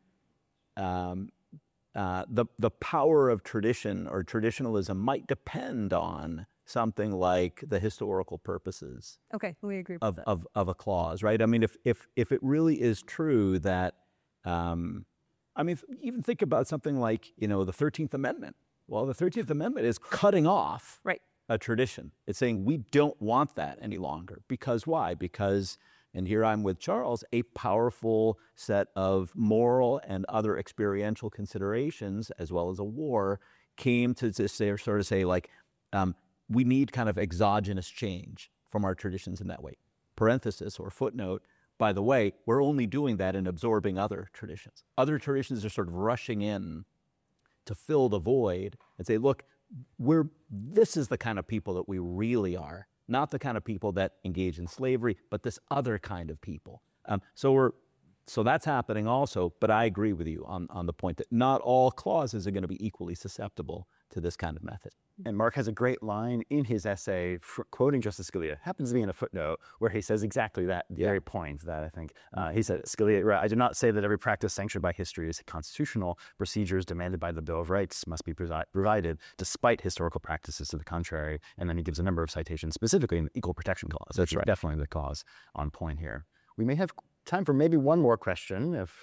um, uh, the the power of tradition or traditionalism might depend on something like the historical purposes okay, we agree with of, that. of, of a clause, right? I mean, if if if it really is true that, um, I mean, even think about something like, you know, the thirteenth Amendment. Well, the thirteenth Amendment is cutting off right. a tradition. It's saying we don't want that any longer. Because why? Because, and here I'm with Charles, a powerful set of moral and other experiential considerations, as well as a war, came to just say, sort of say, like, um, we need kind of exogenous change from our traditions in that way. Parenthesis or footnote, by the way, we're only doing that in absorbing other traditions. Other traditions are sort of rushing in to fill the void and say, look, we're, this is the kind of people that we really are, not the kind of people that engage in slavery, but this other kind of people. Um, so we're, so that's happening also, but I agree with you on, on the point that not all clauses are going to be equally susceptible to this kind of method. And Mark has a great line in his essay, for, quoting Justice Scalia, happens to be in a footnote, where he says exactly that, the yeah. very point that I think. Uh, he said, Scalia, I do not say that every practice sanctioned by history is constitutional. Procedures demanded by the Bill of Rights must be provided, despite historical practices to the contrary. And then he gives a number of citations, specifically in the Equal Protection Clause. That's right. Definitely the clause on point here. We may have time for maybe one more question, if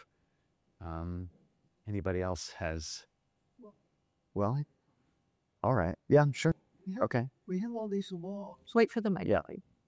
um, anybody else has, well, all right. Yeah, sure. Yeah. Okay. We have all these laws. Just wait for the mic. Yeah.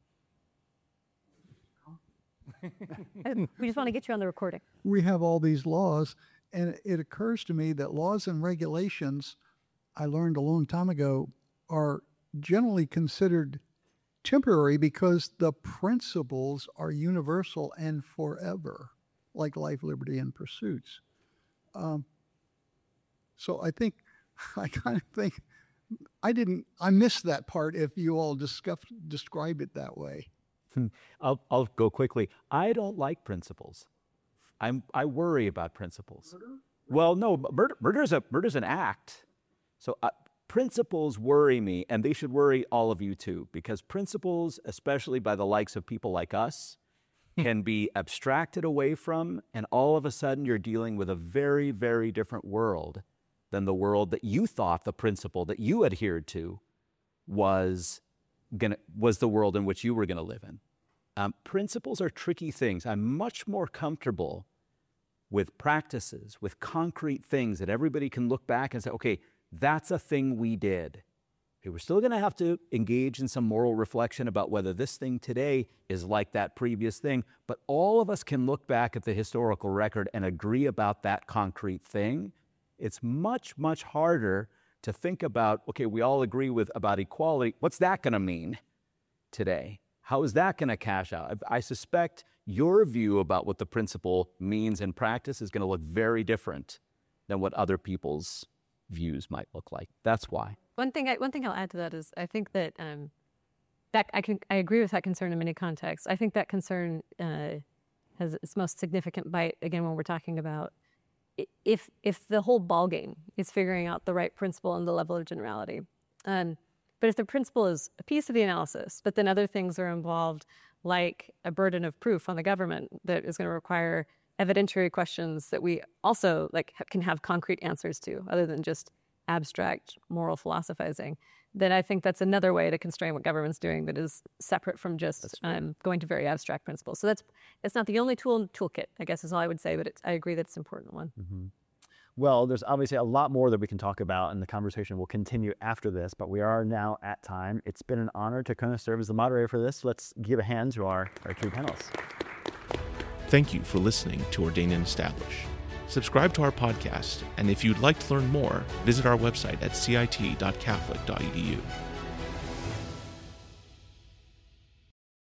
We just want to get you on the recording. We have all these laws, and it occurs to me that laws and regulations, I learned a long time ago, are generally considered temporary because the principles are universal and forever, like life, liberty, and pursuits. Um, so I think, I kind of think, I didn't, I missed that part if you all discuss, describe it that way. I'll, I'll go quickly. I don't like principles. I'm, I worry about principles. Murder? Well, no, murder, murder's a, murder's an act. So I, principles worry me, and they should worry all of you too, because principles, especially by the likes of people like us, can be abstracted away from, and all of a sudden you're dealing with a very, very different world than the world that you thought the principle that you adhered to was gonna was the world in which you were gonna live in. Um, principles are tricky things. I'm much more comfortable with practices, with concrete things that everybody can look back and say, okay, that's a thing we did. Okay, we're still gonna have to engage in some moral reflection about whether this thing today is like that previous thing, but all of us can look back at the historical record and agree about that concrete thing. It's much, much harder to think about, okay, we all agree with about equality. What's that gonna mean today? How is that gonna cash out? I suspect your view about what the principle means in practice is gonna look very different than what other people's views might look like. That's why. One thing, I, one thing I'll add to that is I think that um, that I can I agree with that concern in many contexts. I think that concern uh, has its most significant bite again when we're talking about if if the whole ballgame is figuring out the right principle and the level of generality. Um, but if the principle is a piece of the analysis, but then other things are involved, like a burden of proof on the government that is going to require evidentiary questions that we also like can have concrete answers to, other than just abstract moral philosophizing, then I think that's another way to constrain what government's doing that is separate from just um, going to very abstract principles. So that's it's not the only tool in the toolkit, I guess is all I would say, but it's, I agree that it's an important one. Mm-hmm. Well, there's obviously a lot more that we can talk about, and the conversation will continue after this, but we are now at time. It's been an honor to kind of serve as the moderator for this. Let's give a hand to our, our two panelists. Thank you for listening to Ordain and Establish. Subscribe to our podcast, and if you'd like to learn more, visit our website at c i t dot catholic dot e d u.